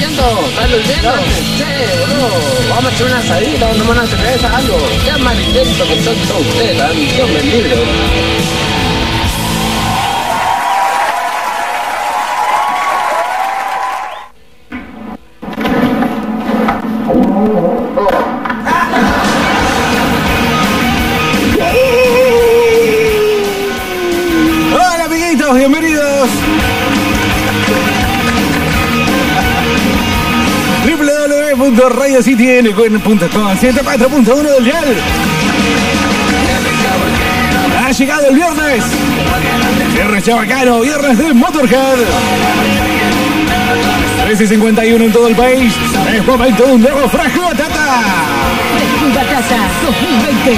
durmiendo? ¿Estás durmiendo? Sí, boludo. Vamos a hacer una asadita, vamos a tomar una cerveza, algo. Qué mal intento que son todos ustedes, la Dios me libre, boludo. Hola amiguitos, bienvenidos. www.radiocityn.com 104.1 del dial. Ha llegado el viernes. Viernes chabacano, viernes de Motorhead. 13:51 en todo el país. Es momento de un nuevo Fresco y Batata. Fresco y Batata 2020.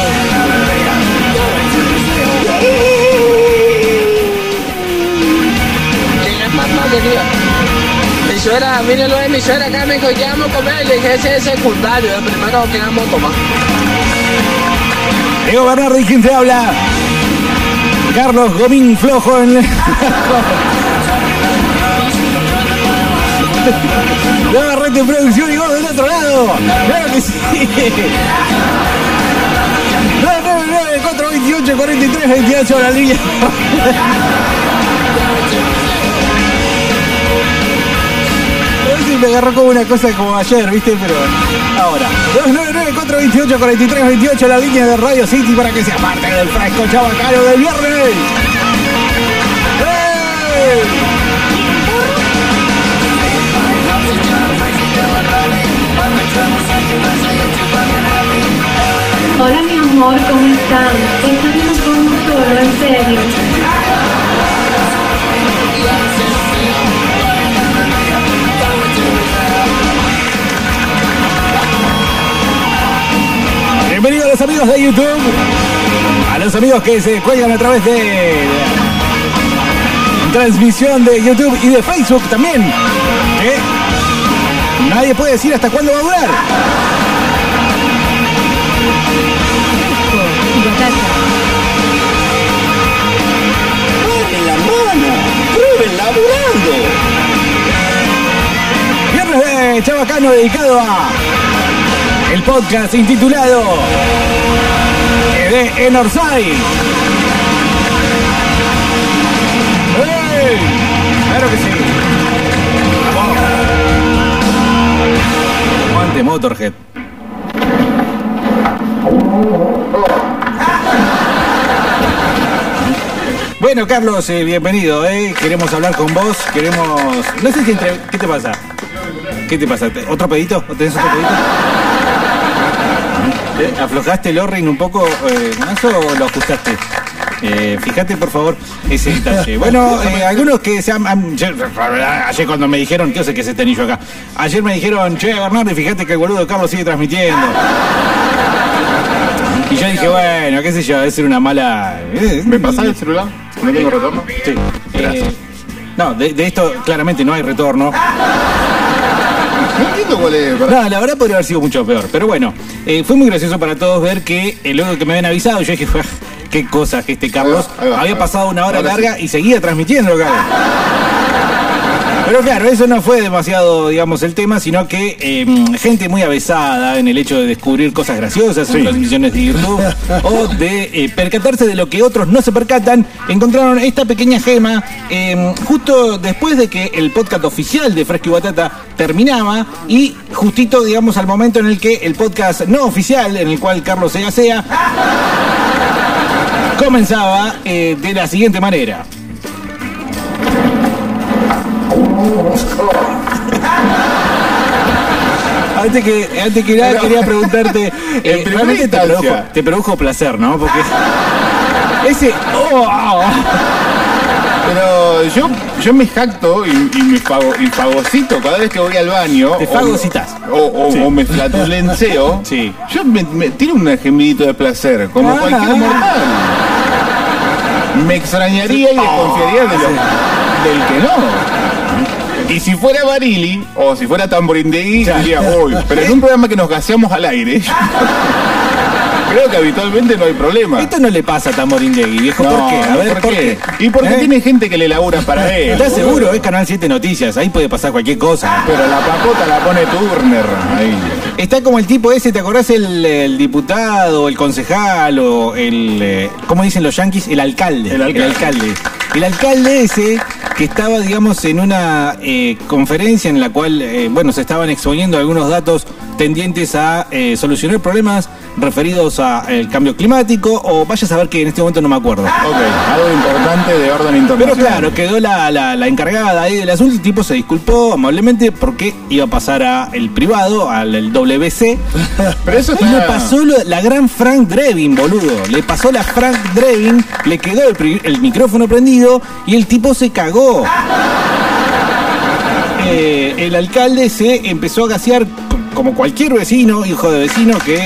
Mamá querida, mi suegra, mírenlo de mi suegra acá, me dijo, ¿qué vamos a comer? Le dije, ese es secundario, el primero que vamos a tomar. Diego Bernardi, ¿quién te habla? Carlos Gomín Flojo en la red de producción y vos del otro lado. Claro que sí. 999 428 43 28 la línea. Me agarró como una cosa como ayer, ¿viste? Pero ahora 299-428-4328 la línea de Radio City para que sea parte del fresco chabacano del viernes. ¡Hey! Hola mi amor, ¿cómo están? Estoy viendo con solo, en serio. Bienvenidos a los amigos de YouTube, a los amigos que se cuelgan a través de transmisión de YouTube y de Facebook también. Nadie puede decir hasta cuándo va a durar. ¡Prueben la mano! ¡Prueben laburando! Viernes de Chabacano dedicado a el podcast intitulado de Enorsay. ¡Hey! Claro que sí. Aguante Motorhead. Bueno, Carlos, bienvenido. Queremos hablar con vos. No sé si ¿Qué te pasa? ¿Qué te pasa? ¿Otro pedito? ¿Tenés otro pedito? ¿Aflojaste el O-ring un poco más o lo ajustaste? Fíjate por favor ese detalle. Bueno, algunos que se han... Ayer cuando me dijeron, ¿qué sé que es este anillo acá? Ayer me dijeron, che, Bernardo, fíjate que el boludo Carlos sigue transmitiendo. Y yo dije, bueno, qué sé yo, debe ser una mala... ¿Me pasás el celular? ¿No tengo retorno? Sí. Gracias. No, de esto claramente no hay retorno. No entiendo cuál es. No, la verdad podría haber sido mucho peor. Pero bueno, fue muy gracioso para todos ver que luego que me habían avisado, yo dije, qué cosa que este Carlos había pasado una hora larga y seguía transmitiendo, Carlos. Pero claro, eso no fue demasiado, digamos, el tema, sino que gente muy avesada en el hecho de descubrir cosas graciosas en transmisiones de YouTube o de percatarse de lo que otros no se percatan, encontraron esta pequeña gema justo después de que el podcast oficial de Fresco y Batata terminaba y justito, digamos, al momento en el que el podcast no oficial, en el cual Carlos se gasea, comenzaba de la siguiente manera. Antes que nada quería preguntarte, realmente te produjo placer, ¿no? Porque ese... Pero yo me jacto y me fagocito cada vez que voy al baño. Te fagocitas. O me flatulenceo. Sí. Yo me tiro un gemidito de placer, como cualquier mortal. Me extrañaría y desconfiaría del que no. Y si fuera Barili o si fuera Tamborindegui, diría, uy, pero en un programa que nos gaseamos al aire, creo que habitualmente no hay problema. Esto no le pasa a Tamborindegui, viejo. No, ¿Por qué? A ver, ¿por qué? Y porque tiene gente que le labura para él. ¿Estás seguro? Es Canal 7 Noticias, ahí puede pasar cualquier cosa. Pero la papota la pone Turner ahí. Está como el tipo ese, ¿te acordás? El diputado, el concejal o el... ¿cómo dicen los yanquis? El alcalde. El alcalde. El alcalde ese que estaba, digamos, en una conferencia en la cual, se estaban exponiendo algunos datos tendientes a solucionar problemas referidos al cambio climático, o vaya a saber que en este momento no me acuerdo. Ok, algo importante de orden internacional. Pero claro, quedó la encargada ahí del asunto. El tipo se disculpó amablemente porque iba a pasar al privado, al WC. Pero eso y le pasó la gran Frank Drebin, boludo. Le pasó la Frank Drebin, le quedó el micrófono prendido y el tipo se cagó. El alcalde se empezó a gasear como cualquier vecino, hijo de vecino que...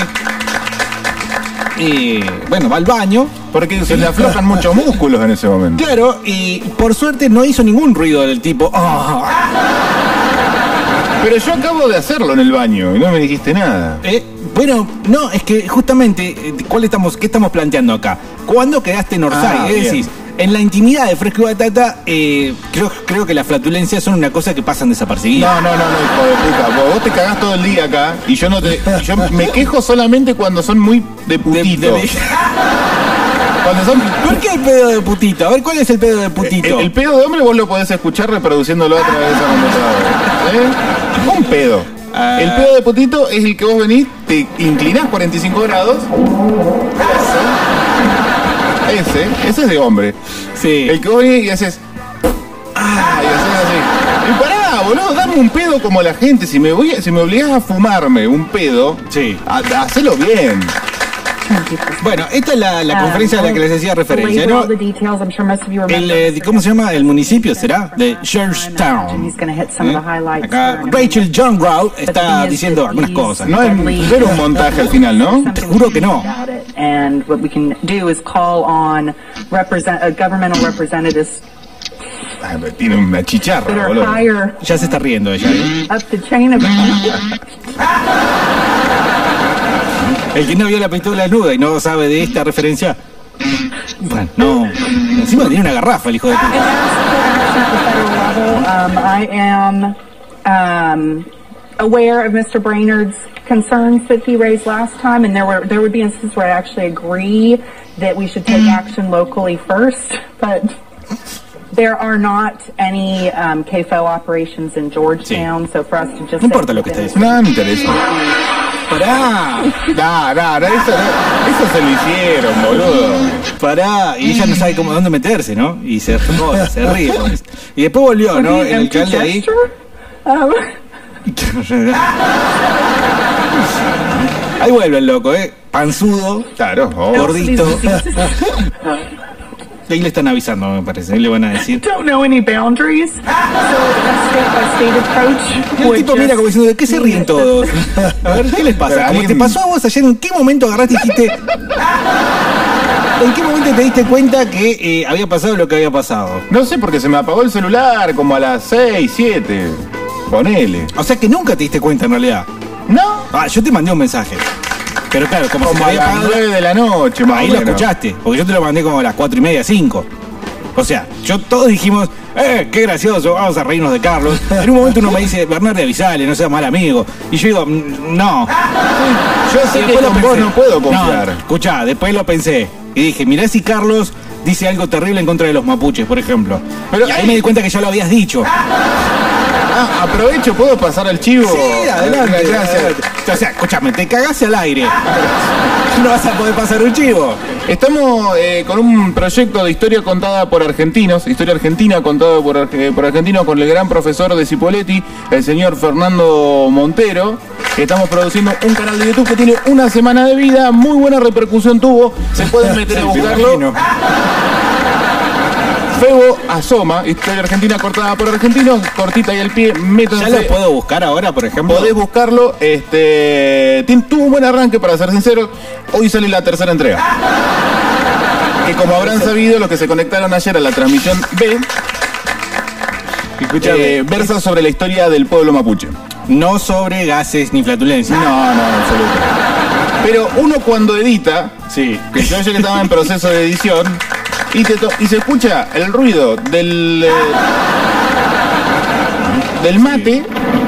va al baño. Porque se le aflojan muchos músculos en ese momento. Claro, y por suerte no hizo ningún ruido del tipo. Oh. Pero yo acabo de hacerlo en el baño y no me dijiste nada. No, es que justamente, ¿qué estamos planteando acá? ¿Cuándo quedaste en Orsay? Es decir, en la intimidad de Fresco y Batata, creo que las flatulencias son una cosa que pasan desapercibidas. No, hijo de puta. Vos te cagás todo el día acá y yo me quejo solamente cuando son muy de putito. ¿Por qué el pedo de putito? A ver, ¿cuál es el pedo de putito? El pedo de hombre vos lo podés escuchar reproduciéndolo a través de esa computadora. Un pedo. El pedo de putito es el que vos venís, te inclinás 45 grados. Ese es de hombre. Sí. El que vos venís y haces... y haces así. Y pará, boludo, dame un pedo como la gente. Si me obligás a fumarme un pedo, sí, hacelo bien. Bueno, esta es la conferencia a la que les hacía referencia, ¿no? ¿Cómo se llama? ¿El municipio será? De Georgetown. Acá Rachel John Grau está diciendo algunas cosas. No era un montaje al final, ¿no? Te juro que no. Tiene una chicharra, boludo. Ya se está riendo ella. El que no vio la pistola desnuda y no sabe de esta referencia. Bueno, no. Encima tiene una garrafa el hijo de puta. I am aware of Mr. Brainerd's concerns that he raised last time, and there would be instances where I actually agree that we should take action locally first, but there are not any KFO operations in Georgetown, so for us to just... No importa lo que esté diciendo. No me interesa. Pará. Eso se lo hicieron, boludo. Pará. Y ella no sabe dónde meterse, ¿no? Y se ríe. Y después volvió, ¿no? El alcalde ahí. Ahí vuelve el loco, panzudo. Claro, gordito. Ahí le están avisando, me parece. Ahí le van a decir. Don't know any boundaries. So state by state approach. El tipo mira como diciendo, ¿de qué se ríen todos? A ver, ¿qué les pasa? Como te pasó a vos ayer, ¿en qué momento agarraste y dijiste? ¿En qué momento te diste cuenta que había pasado lo que había pasado? No sé, porque se me apagó el celular como a las 6, 7. Ponele. O sea que nunca te diste cuenta en realidad. No. Yo te mandé un mensaje. Pero claro, como a las 9 de la noche, más ahí lo escuchaste, porque yo te lo mandé como a las 4:30, 5. O sea, todos dijimos, qué gracioso, vamos a reírnos de Carlos. En un momento uno me dice, Bernardo, avisale, no seas mal amigo. Y yo digo, no. Yo sé que con vos no puedo confiar. No, escuchá, después lo pensé. Y dije, mirá si Carlos dice algo terrible en contra de los mapuches, por ejemplo. Y ahí me di cuenta que ya lo habías dicho. Aprovecho, ¿puedo pasar al chivo? Sí, adelante. Gracias. O sea, escúchame, te cagaste al aire. No vas a poder pasar un chivo. Estamos con un proyecto de historia contada por argentinos, historia argentina contada por argentinos, con el gran profesor de Cipolletti, el señor Fernando Montero. Estamos produciendo un canal de YouTube que tiene una semana de vida, muy buena repercusión tuvo. Se pueden meter a buscarlo. Febo Asoma, historia argentina cortada por argentinos, cortita y al pie, métanse. ¿Ya lo puedo buscar ahora, por ejemplo? Podés buscarlo, tuvo un buen arranque, para ser sincero. Hoy sale la tercera entrega. Que como habrán sabido, los que se conectaron ayer a la transmisión B, versa sobre la historia del pueblo mapuche. No sobre gases ni flatulencias. No, absolutamente. Pero uno cuando edita, Sí. que yo ayer estaba en proceso de edición, y se escucha el ruido del mate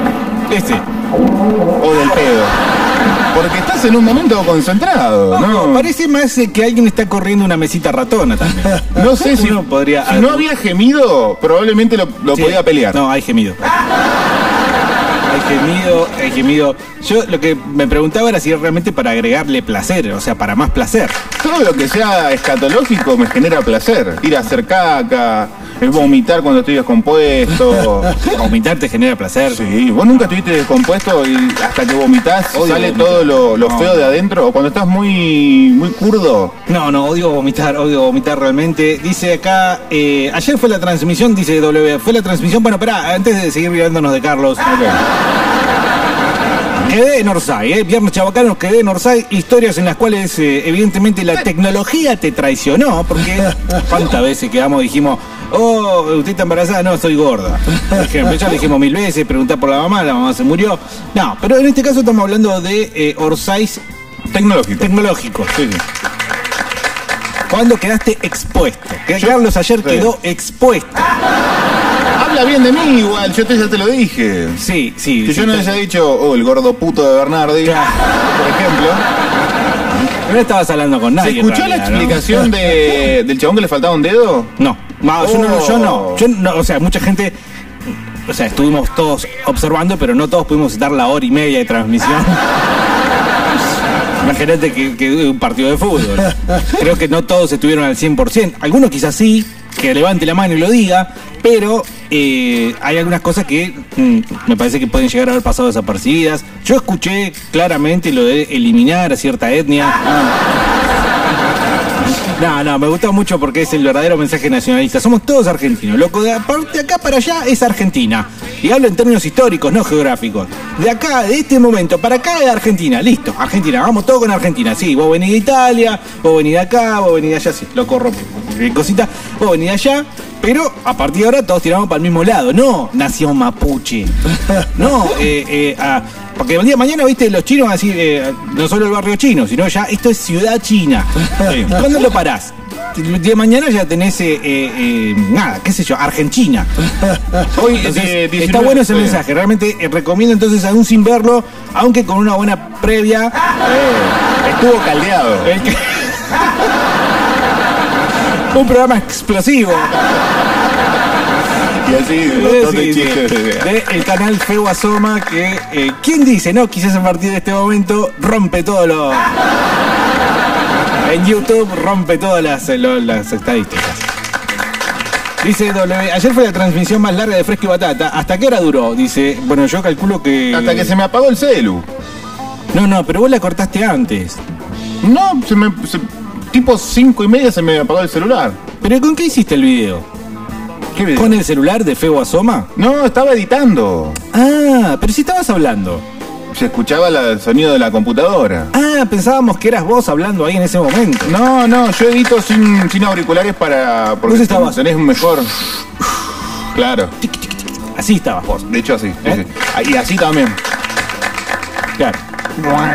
o del pedo. Porque estás en un momento concentrado, ¿no? Parece más que alguien está corriendo una mesita ratona también. No sé si Uno podría... si no había gemido, probablemente lo Sí. podía pelear. No, hay gemido. Hay gemido. Yo lo que me preguntaba era si realmente para agregarle placer, o sea, para más placer. Todo lo que sea escatológico me genera placer. Ir a hacer caca, vomitar cuando estoy descompuesto. Vomitar te genera placer. Sí, vos nunca estuviste descompuesto y hasta que vomitás Odio sale vomitar. todo lo No. feo de adentro. O cuando estás muy curdo. No, odio vomitar realmente. Dice acá, ayer fue la transmisión, dice W, fue la transmisión, bueno, pará, antes de seguir riéndonos de Carlos. Quedé en Orsay, Viernes Chabacano, quedé en Orsay, historias en las cuales evidentemente la tecnología te traicionó, porque cuántas veces quedamos, dijimos, oh, usted está embarazada, no, soy gorda. Por ejemplo, ya le dijimos 1000 veces, preguntar por la mamá se murió. No, pero en este caso estamos hablando de Orsay tecnológico. Sí, sí. Cuando quedaste expuesto. Que Carlos ayer quedó expuesto. Habla bien de mí igual, yo ya te lo dije. Sí. Que yo no les haya dicho, oh, el gordo puto de Bernardi, Claro. por ejemplo. No estabas hablando con nadie. ¿Se escuchó en la realidad, explicación del chabón que le faltaba un dedo? No, yo no, o sea, mucha gente, o sea, estuvimos todos observando, pero no todos pudimos estar la hora y media de transmisión. Imagínate que un partido de fútbol. Creo que no todos estuvieron al 100%. Algunos quizás sí, que levante la mano y lo diga, pero hay algunas cosas que me parece que pueden llegar a haber pasado desapercibidas. Yo escuché claramente lo de eliminar a cierta etnia. No, me gustó mucho porque es el verdadero mensaje nacionalista. Somos todos argentinos, loco. De acá para allá es Argentina. Y hablo en términos históricos, no geográficos. De acá, de este momento, para acá es Argentina. Listo, Argentina. Vamos todos con Argentina. Sí, vos venís de Italia, vos venís de acá, vos venís de allá. Sí, lo corro, cosita. Vos venís de allá. Pero a partir de ahora todos tiramos para el mismo lado. No, nación mapuche. No, porque el día de mañana, viste, los chinos van a decir, no solo el barrio chino, sino ya, esto es ciudad china. ¿Cuándo lo parás? El día de mañana ya tenés, nada, qué sé yo, Argentina. Hoy Entonces, está bueno ese mensaje. Realmente recomiendo entonces, aún sin verlo, aunque con una buena previa. Estuvo caldeado. Un programa explosivo. Y así, Sí, de el canal Feo Asoma que, ¿quién dice? No, quizás a partir de este momento rompe todo lo... En YouTube rompe todas las estadísticas. Dice W, ayer fue la transmisión más larga de Fresco y Batata. ¿Hasta qué hora duró? Dice, bueno, yo calculo que... Hasta que se me apagó el celu. No, pero vos la cortaste antes. No, tipo 5:30 se me apagó el celular. ¿Pero con qué hiciste el video? ¿Qué video? ¿Con el celular de Feo Asoma? No, estaba editando. Ah, pero si estabas hablando. Se escuchaba el sonido de la computadora. Ah, pensábamos que eras vos hablando ahí en ese momento. No, yo edito sin auriculares porque Vos estabas- tenés un mejor. Claro, Así estabas vos. de hecho así. Sí. Y así también. Claro. Claro.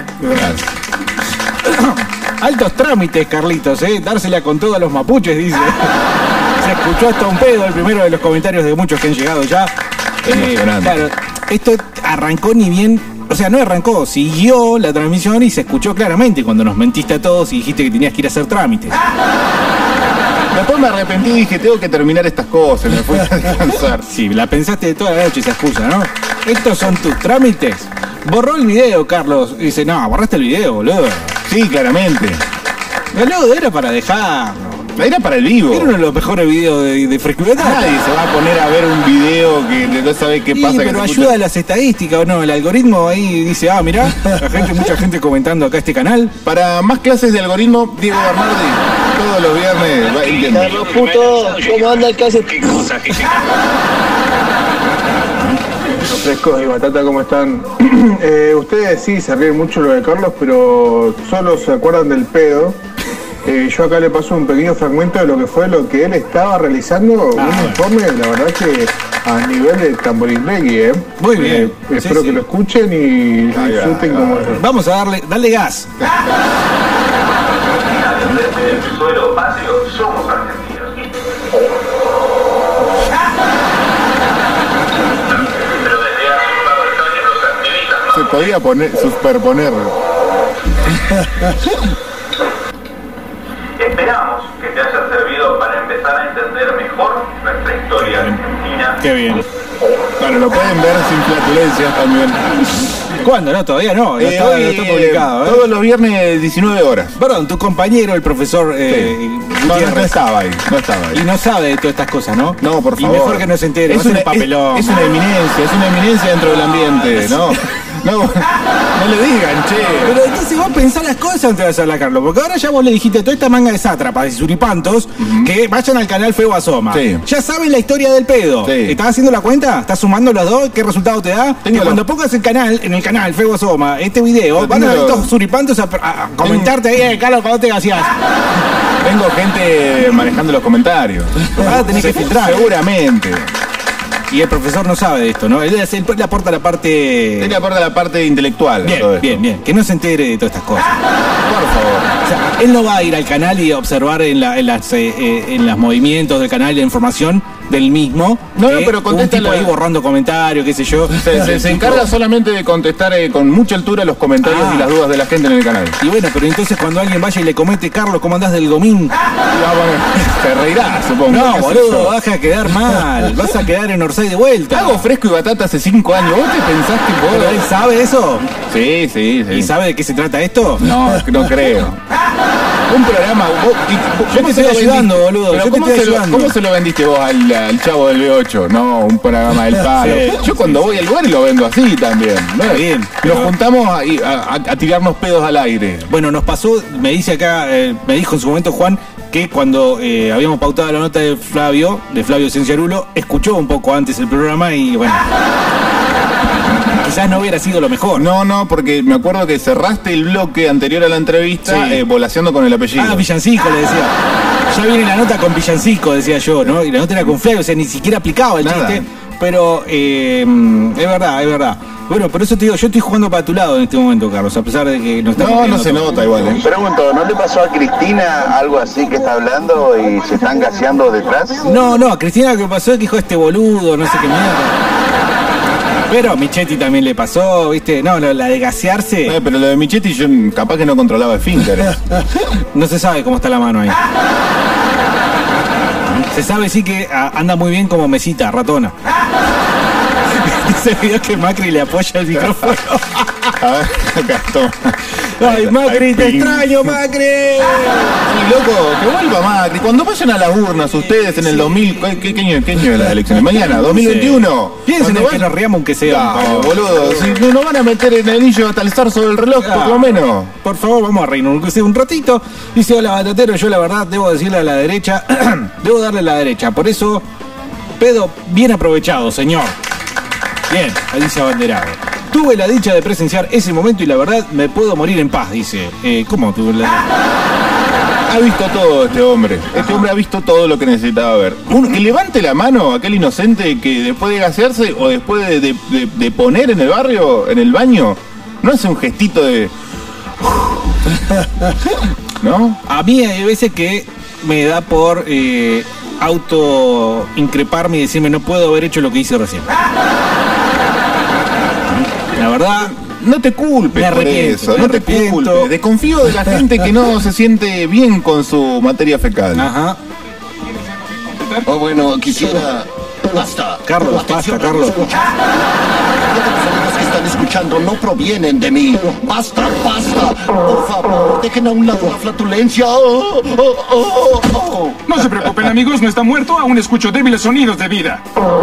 Altos trámites, Carlitos, dársela con todos los mapuches, dice. Se escuchó hasta un pedo el primero de los comentarios de muchos que han llegado ya. Emocionante. Claro, esto arrancó ni bien, o sea, no arrancó, siguió la transmisión y se escuchó claramente cuando nos mentiste a todos y dijiste que tenías que ir a hacer trámites. Después me arrepentí y dije, tengo que terminar estas cosas, me fui a descansar. Sí, la pensaste de toda la noche esa excusa, ¿no? Estos son tus trámites. Borró el video, Carlos. Dice, no, borraste el video, boludo. Sí, claramente. Boludo, era para dejarlo. Era para el vivo. Era uno de los mejores videos de Fresco y Batata. Nadie se va a poner a ver un video que no sabe qué Sí, pasa. pero ayuda a las estadísticas, ¿o no? El algoritmo ahí dice, mirá, mucha gente comentando acá este canal. Para más clases de algoritmo, Diego Bernardi, todos los viernes va entiendo. Carlos puto, ¿cómo anda el caso? Frescos y Batata, ¿cómo están? Ustedes sí se ríen mucho lo de Carlos, pero solo se acuerdan del pedo. Yo acá le paso un pequeño fragmento de lo que él estaba realizando, un informe, la verdad que a nivel de Tamborindegui, Muy bien. Espero que lo escuchen y disfruten como... Vamos a darle gas. Desde el suelo patrio somos argentinos. Pero desde hace un par de años los activistas más... Se podía superponer. Esperamos que te haya servido para empezar a entender mejor nuestra historia argentina. Qué bien. Bueno, lo pueden ver sin flatulencias también. ¿Cuándo? No, todavía no. Ya está, Hoy, está publicado. todos los viernes 19 horas. Perdón, tu compañero, el profesor No estaba ahí. Y no sabe de todas estas cosas, ¿no? No, por favor. Y mejor que no se entere, es va a ser una, un papelón. es una eminencia dentro del ambiente, ¿no? No le digan, che. Pero entonces vos pensás las cosas antes de hacerla, Carlos, porque ahora ya vos le dijiste a toda esta manga de sátrapas y suripantos que vayan al canal Feo Asoma. Sí. Ya saben la historia del pedo. Sí. ¿Estás haciendo la cuenta? ¿Estás sumando los dos? ¿Qué resultado te da? Que cuando pongas en el canal Feo Asoma, este video, van a ver estos suripantos a comentarte ahí, Carlos, ¿cuándo te hacías? Tengo gente manejando los comentarios. Vas a tener que filtrar. Seguramente. Y el profesor no sabe de esto, ¿no? Él le aporta la parte... Él le aporta la parte intelectual. de todo esto. Bien. Que no se entere de todas estas cosas. Por favor. O sea, él no va a ir al canal y observar en los movimientos del canal la información del mismo. No, pero contesta un tipo ahí borrando comentarios, qué sé yo. Se encarga solamente de contestar con mucha altura los comentarios y las dudas de la gente en el canal. Y bueno, pero entonces cuando alguien vaya y le comente, Carlos, ¿cómo andás del gomín? Te reirás, supongo. No, boludo, vas a quedar mal. Vas a quedar en Orsay de vuelta. Hago fresco y batata hace 5 años. ¿Vos te pensás que vos... ¿Pero él sabe eso? Sí. ¿Y sabe de qué se trata esto? No creo. Un programa... Yo te estoy ayudando, boludo. Yo te estoy ayudando. ¿Cómo se lo vendiste vos al chavo del B8? No, un programa del palo. Sí. Yo cuando voy al lugar lo vendo así también. ¿No? Está bien. Nos juntamos a tirarnos pedos al aire. Bueno, nos pasó, me dice acá, me dijo en su momento Juan, que cuando habíamos pautado la nota de Flavio Cenciarulo, escuchó un poco antes el programa y bueno, quizás no hubiera sido lo mejor. No, porque me acuerdo que cerraste el bloque anterior a la entrevista volaseando con el apellido. Villancico, le decía. Ya viene la nota con Villancico, decía yo, ¿no? Y la nota era con Flavio, o sea, ni siquiera aplicaba el chiste. Pero es verdad. Bueno, por eso te digo, yo estoy jugando para tu lado en este momento, Carlos, a pesar de que no estamos... No se nota igual, Pregunto, ¿no le pasó a Cristina algo así que está hablando y se están gaseando detrás? No, a Cristina lo que pasó es que dijo este boludo, no sé qué mierda. Pero a Michetti también le pasó, ¿viste? No, la de gasearse... pero lo de Michetti yo capaz que no controlaba esfínteres. No se sabe cómo está la mano ahí. Se sabe sí que anda muy bien como mesita, ratona. Ese video que Macri le apoya el micrófono. A ver, acá, toma. Ay, Macri, te extraño, Macri. Sí, loco, que vuelva Macri. Cuando vayan a las urnas ustedes en el 2000... ¿Qué año es las elecciones? Mañana, 2021. Piensen en que nos riamos aunque sea. No, boludo, si no van a meter el anillo hasta el zarzo del reloj, por lo menos. Por favor, vamos a reírnos un ratito. Dice, hola, batatero, yo la verdad debo decirle a la derecha, debo darle a la derecha. Por eso, pedo bien aprovechado, señor. Bien, ahí dice abanderado. Tuve la dicha de presenciar ese momento y la verdad me puedo morir en paz, dice. ¿Cómo tuve la... Ha visto todo este hombre. Este hombre ha visto todo lo que necesitaba ver. Que levante la mano aquel inocente que después de gasearse o después de poner en el barrio, en el baño, no hace un gestito de... ¿No? A mí hay veces que me da por auto increparme y decirme no puedo haber hecho lo que hice recién. La verdad, no te culpes por eso, no te culpes. Desconfío de la gente que no se siente bien con su materia fecal. Ajá. Bueno, quisiera... Basta. Carlos, basta, Carlos. Los sonidos que están escuchando no provienen de mí. Basta. Por favor, dejen a un lado la flatulencia. No se preocupen, amigos, no está muerto. Aún escucho débiles sonidos de vida.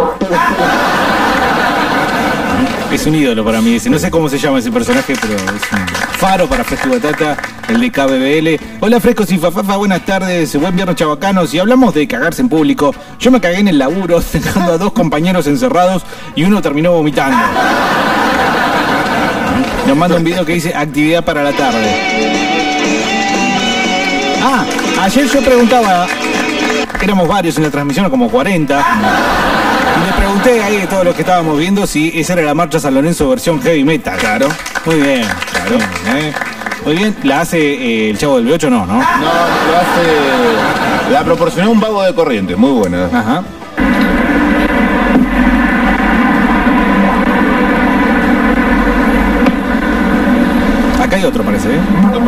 Es un ídolo para mí ese. No sé cómo se llama ese personaje, pero es un faro para Fresco y Batata, el de KBBL. Hola, Frescos y Fafafa, buenas tardes. Buen viernes, chavacanos. Y hablamos de cagarse en público. Yo me cagué en el laburo, dejando a 2 compañeros encerrados y uno terminó vomitando. Nos manda un video que dice actividad para la tarde. Ayer yo preguntaba, éramos varios en la transmisión, como 40, y le pregunté ahí a todos los que estábamos viendo si esa era la marcha San Lorenzo versión heavy metal. Claro. Muy bien, claro. Muy bien, ¿la hace el Chavo del B8? No. No, lo hace... La proporcionó un vago de Corrientes, muy buena. Ajá. Acá hay otro, parece, ¿eh?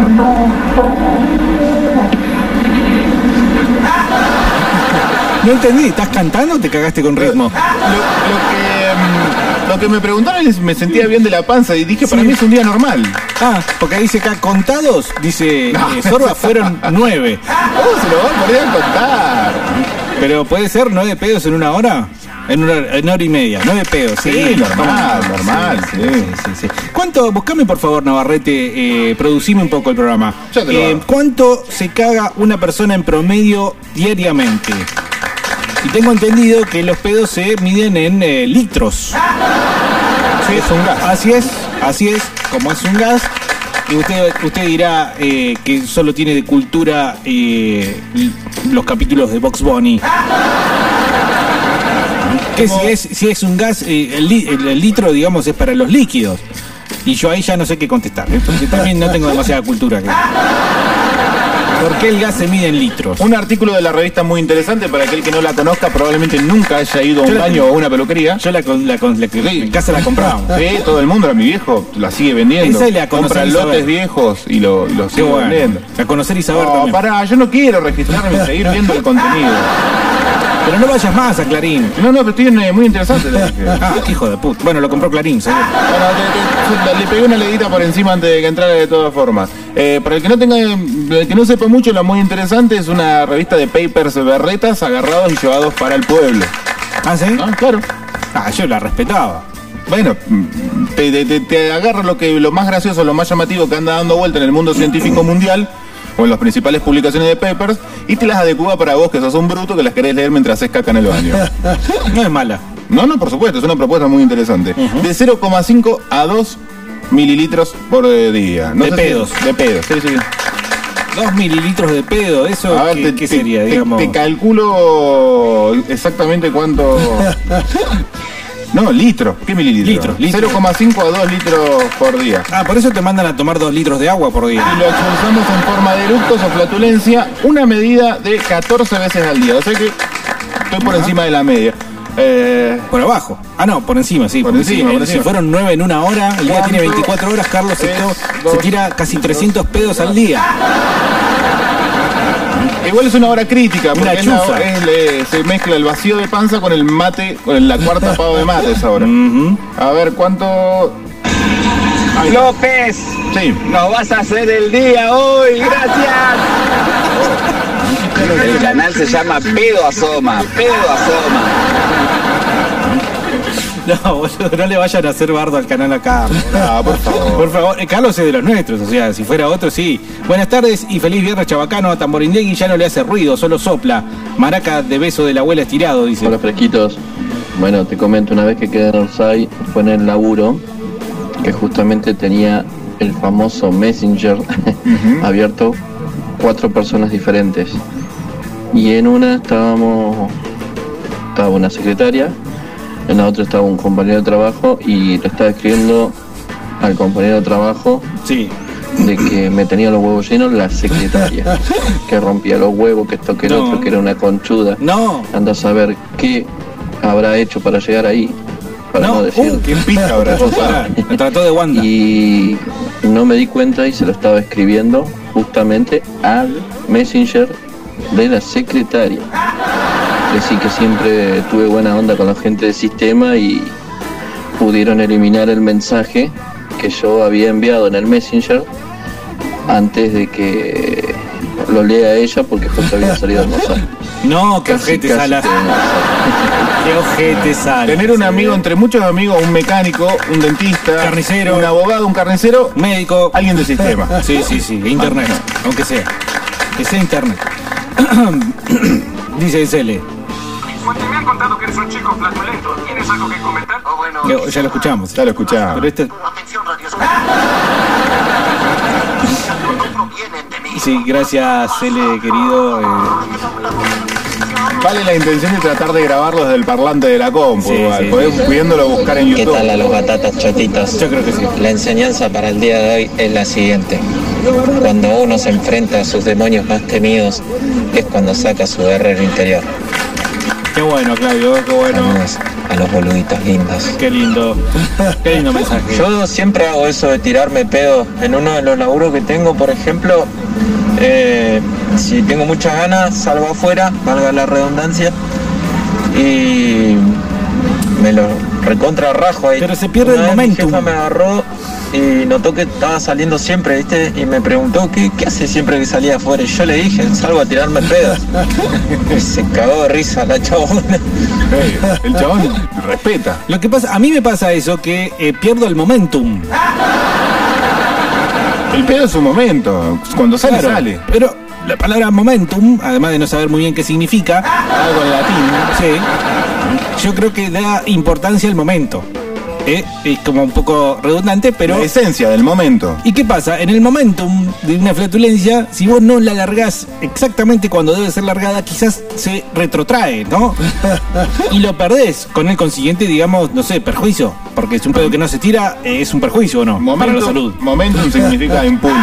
No entendí, ¿estás cantando o te cagaste con ritmo? Lo que me preguntaron es, me sentía bien de la panza y dije, para mí es un día normal. Porque dice acá, contados, dice Sorba, fueron 9. ¿Cómo se lo va a poner a contar? Pero puede ser 9 pedos en una hora. En una hora y media, 9 pedos. Sí, normal. Sí. ¿Cuánto? Buscame por favor, Navarrete, producime un poco el programa. ¿Cuánto se caga una persona en promedio diariamente? Y tengo entendido que los pedos se miden en litros. Sí, es un gas. Así es, como es un gas. Y usted dirá que solo tiene de cultura los capítulos de Box Bunny. Que si es un gas, el litro, digamos, es para los líquidos. Y yo ahí ya no sé qué contestar, porque también no tengo demasiada cultura. ¿Por qué el gas se mide en litros? Un artículo de la revista muy interesante para aquel que no la conozca, probablemente nunca haya ido a un baño o a una peluquería. Yo en casa la comprábamos. Sí, todo el mundo, mi viejo la sigue vendiendo. Esa es la compra lotes viejos y lo sigue vendiendo. A conocer y saber también. Pará, yo no quiero registrarme y seguir viendo el contenido. Pero no vayas más a Clarín. No, pero estoy muy interesante. Hijo de puta. Bueno, lo compró Clarín, seguro. Bueno, le pegué una leidita por encima antes de que entrara de todas formas. Para el que no sepa mucho, lo muy interesante es una revista de papers berretas agarrados y llevados para el pueblo. ¿Ah, sí? Claro. Yo la respetaba. Bueno, te agarra lo más gracioso, lo más llamativo que anda dando vuelta en el mundo científico mundial, o en las principales publicaciones de papers, y te las adecua para vos, que sos un bruto, que las querés leer mientras haces caca en el baño. No es mala. No, por supuesto, es una propuesta muy interesante. De 0,5 a 2 mililitros por día. De pedos. De pedos, sí. 2 mililitros de pedo, eso, a ver, ¿qué sería, digamos? Te calculo exactamente cuánto... No, litros. ¿Qué mililitros? Litro. 0,5 a 2 litros por día. Por eso te mandan a tomar 2 litros de agua por día. Y lo expulsamos en forma de eructos o flatulencia, una medida de 14 veces al día. O sea que estoy por encima de la media. Por abajo. No, por encima, sí. Por encima. Si fueron 9 en una hora, el día tiene 24 horas, Carlos se tira casi 300 pedos al día. Igual es una hora crítica, porque se mezcla el vacío de panza con el mate, con la cuarta pava de mate esa hora. A ver, ¿cuánto...? López, sí. Nos vas a hacer el día hoy, gracias. El canal se llama Pedo Asoma. No, boludo, no le vayan a hacer bardo al canal acá. No, por favor. Por favor, Carlos es de los nuestros, o sea, si fuera otro, sí. Buenas tardes y feliz viernes chabacano. A Tamborindegui ya no le hace ruido, solo sopla. Maraca de beso de la abuela estirado, dice. Hola, fresquitos. Bueno, te comento, una vez que quedé en Orsay, fue en el laburo, que justamente tenía el famoso Messenger abierto, 4 personas diferentes. Y en una estaba una secretaria, en la otra estaba un compañero de trabajo y le estaba escribiendo al compañero de trabajo de que me tenía los huevos llenos la secretaria, que rompía los huevos, que esto, que el otro, que era una conchuda. Anda a saber qué habrá hecho para llegar ahí, para no decir. ¿Qué pija habrá hecho? Me trató de Wanda. Y no me di cuenta y se lo estaba escribiendo justamente al Messenger de la secretaria. Así que siempre tuve buena onda con la gente del sistema y pudieron eliminar el mensaje que yo había enviado en el Messenger antes de que lo lea ella, porque justo había salido a almorzar. No, qué ojete sala. Qué ojete sala. Tener un amigo, entre muchos amigos, un mecánico, un dentista, carnicero, un abogado, un carnicero, médico, alguien del sistema. Sí, internet, aunque sea. Que sea internet. Dice SL. Porque me han contado que eres un chico flatulento. ¿Tienes algo que comentar? Ya lo escuchamos. Ya lo escuchamos. Pero Atención, radio. No provienen de mí. Sí, gracias, L, querido. Vale la intención de tratar de grabarlo desde el parlante de la compu. Pudiéndolo buscar en YouTube. ¿Qué tal a los batatas chotitas? Yo creo que sí. La enseñanza para el día de hoy es la siguiente. Cuando uno se enfrenta a sus demonios más temidos, es cuando saca su guerrero interior. Qué bueno, Claudio, qué bueno. Saludos a los boluditos lindos. Qué lindo mensaje. Yo siempre hago eso de tirarme pedos. En uno de los laburos que tengo, por ejemplo, si tengo muchas ganas, salgo afuera, valga la redundancia, y me lo recontra rajo ahí. Pero se pierde el momentum. Mi jefa me agarró y notó que estaba saliendo siempre, ¿viste? Y me preguntó, ¿qué hace siempre que salía afuera? Y yo le dije, salgo a tirarme pedos. Y se cagó de risa la chabona. El chabón respeta. Lo que pasa, a mí me pasa eso, que pierdo el momentum. El pedo es un momento. Cuando sale, claro, sale. Pero la palabra momentum, además de no saber muy bien qué significa, algo en latín, sí, yo creo que da importancia al momento. Es como un poco redundante, pero... La esencia del momento. ¿Y qué pasa? En el momentum de una flatulencia, si vos no la largás exactamente cuando debe ser largada, quizás se retrotrae, ¿no? Y lo perdés, con el consiguiente, digamos, no sé, perjuicio. Porque es un pedo que no se tira, es un perjuicio, ¿o no? Para la salud. Momentum significa impulso.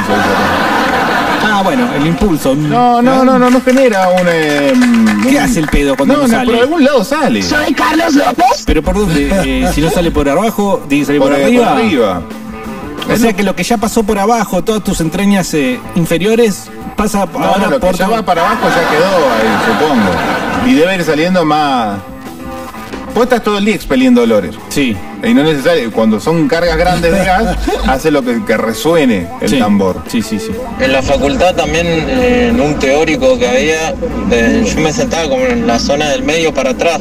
Ah, bueno, el impulso. No genera un... ¿Qué hace el pedo cuando no sale? Por algún lado sale. Soy Carlos López. ¿Pero por dónde? Si no sale por abajo, tiene que salir por arriba. Por arriba. O sea que lo que ya pasó por abajo, todas tus entrañas inferiores, pasa ahora lo por... que ya va para abajo ya quedó ahí, supongo. Y debe ir saliendo más... Vos estás todo el día expeliendo olores. Sí. Y no es necesario, cuando son cargas grandes de gas, hace lo que resuene el tambor. Sí. En la facultad también, en un teórico que había, yo me sentaba como en la zona del medio para atrás.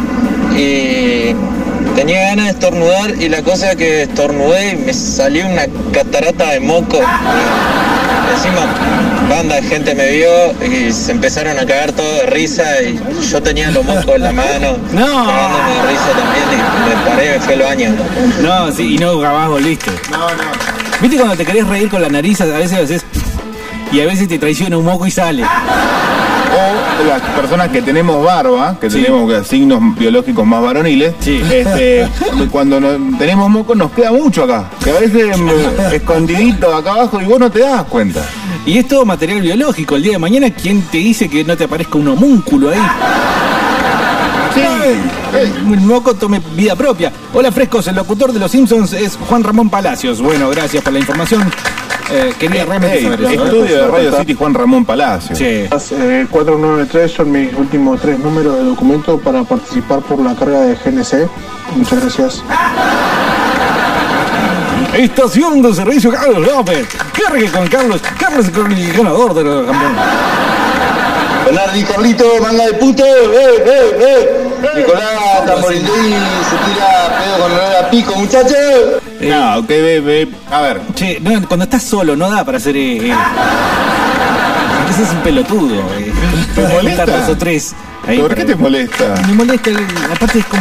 Y tenía ganas de estornudar y la cosa es que estornudé y me salió una catarata de moco. Y encima, banda de gente me vio y se empezaron a cagar todo de risa y yo tenía los mocos en la mano. No. Cagándome de risa también y me paré y me fui al baño. No, sí, y no jamás volviste. No. ¿Viste cuando te querés reír con la nariz? A veces lo haces y a veces te traiciona un moco y sale. O las personas que tenemos barba, que tenemos signos biológicos más varoniles, cuando tenemos moco nos queda mucho acá. Que a veces escondidito acá abajo y vos no te das cuenta. Y es todo material biológico. El día de mañana, ¿quién te dice que no te aparezca un homúnculo ahí? Sí. El moco tome vida propia. Hola, frescos, el locutor de Los Simpsons es Juan Ramón Palacios. Bueno, gracias por la información. Quería realmente saber eso. Estudio de Radio City Juan Ramón Palacios. Sí. 493 son mis últimos 3 números de documento para participar por la carga de GNC. Muchas gracias. Estación de servicio Carlos López. Cargue con Carlos. Carlos es el ganador de la campeona. Bernardi, Carlito, manga de puto. Nicolás Tamborindí se tira pedo con olor a pico, muchachos. No, que a ver. Che, no, cuando estás solo no da para hacer ese es un pelotudo. ¿Te molesta? Dos o tres. Ahí, ¿Por qué te molesta? Me molesta, aparte es como...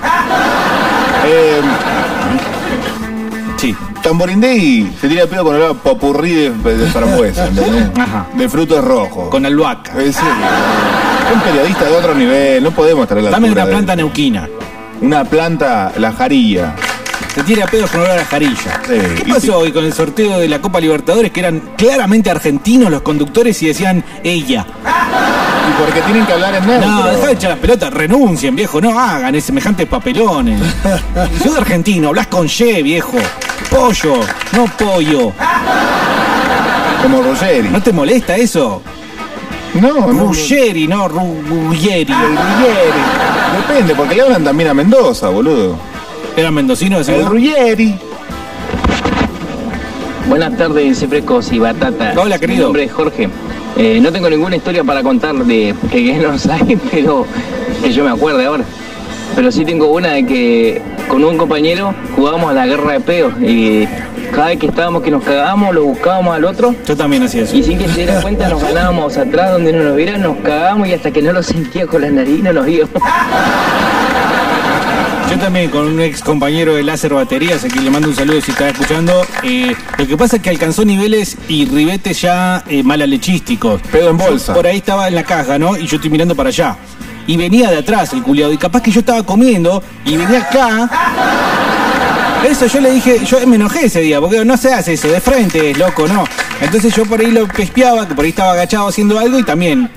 Sí. Tamborindí se tira pedo con olor a popurrí de frambuesa, ¿entendés? Ajá. De frutos rojos. Con albahaca. Sí. Un periodista de otro nivel, no podemos traer la... Dame una planta neuquina. Una planta, la jarilla. Se tira pedos con olor a jarilla. Sí. ¿Qué pasó hoy con el sorteo de la Copa Libertadores? Que eran claramente argentinos los conductores y decían ella. Y porque tienen que hablar en neutro. No, dejá de echar las pelotas, renuncien, viejo, no hagan semejantes papelones. Yo de argentino, hablas con Y, viejo. Pollo, no pollo. Como Ruggeri. ¿No te molesta eso? No, Ruggeri, no Ruggeri. Ruggeri. Depende, porque le hablan también a Mendoza, boludo. ¿Eran mendocinos? El Ruggeri. Buenas tardes, frescos y batata. Hola, querido. Mi nombre es Jorge. No tengo ninguna historia para contar de que no sabe, pero que yo me acuerde ahora. Pero sí tengo una de que con un compañero jugábamos a la guerra de peos y cada vez que estábamos que nos cagábamos lo buscábamos al otro. Yo también hacía eso. Y sin que se diera cuenta nos ganábamos atrás donde no nos vieran, nos cagábamos y hasta que no lo sentía con la nariz no nos íbamos. Yo también, con un ex compañero de Láser Baterías, aquí le mando un saludo si está escuchando. Lo que pasa es que alcanzó niveles y ribetes ya malalechísticos. Pedo en bolsa. Por ahí estaba en la caja, ¿no? Y yo estoy mirando para allá. Y venía de atrás el culiado. Y capaz que yo estaba comiendo y venía acá. Eso yo le dije, yo me enojé ese día, porque no se hace eso, de frente, loco, no. Entonces yo por ahí lo pespeaba, que por ahí estaba agachado haciendo algo y también.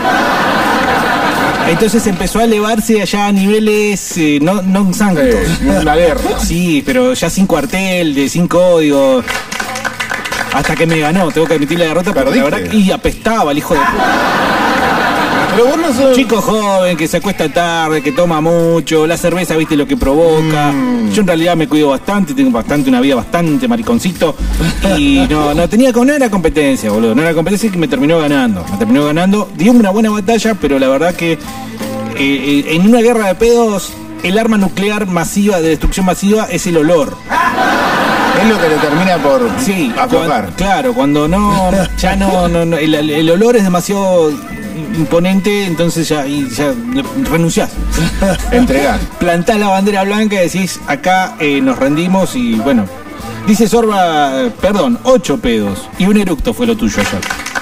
Entonces empezó a elevarse allá a niveles no santos. Una guerra. Sí, pero ya sin cuartel, sin código. Hasta que me ganó, tengo que admitir la derrota, porque la verdad, y apestaba el hijo de puta. Pero vos no sos... Chico joven que se acuesta tarde, que toma mucho, la cerveza, viste lo que provoca. Yo en realidad me cuido bastante, tengo una vida bastante mariconcito. Y no tenía no era competencia, boludo. No era competencia, que me terminó ganando. Dio una buena batalla, pero la verdad que en una guerra de pedos, el arma nuclear masiva, de destrucción masiva, es el olor. Es lo que le termina por aflojar. Claro, cuando ya no el olor es demasiado imponente, entonces ya renunciás. Entregás. Plantás la bandera blanca y decís, acá nos rendimos y bueno. Dice Sorba, 8 pedos y un eructo fue lo tuyo ayer.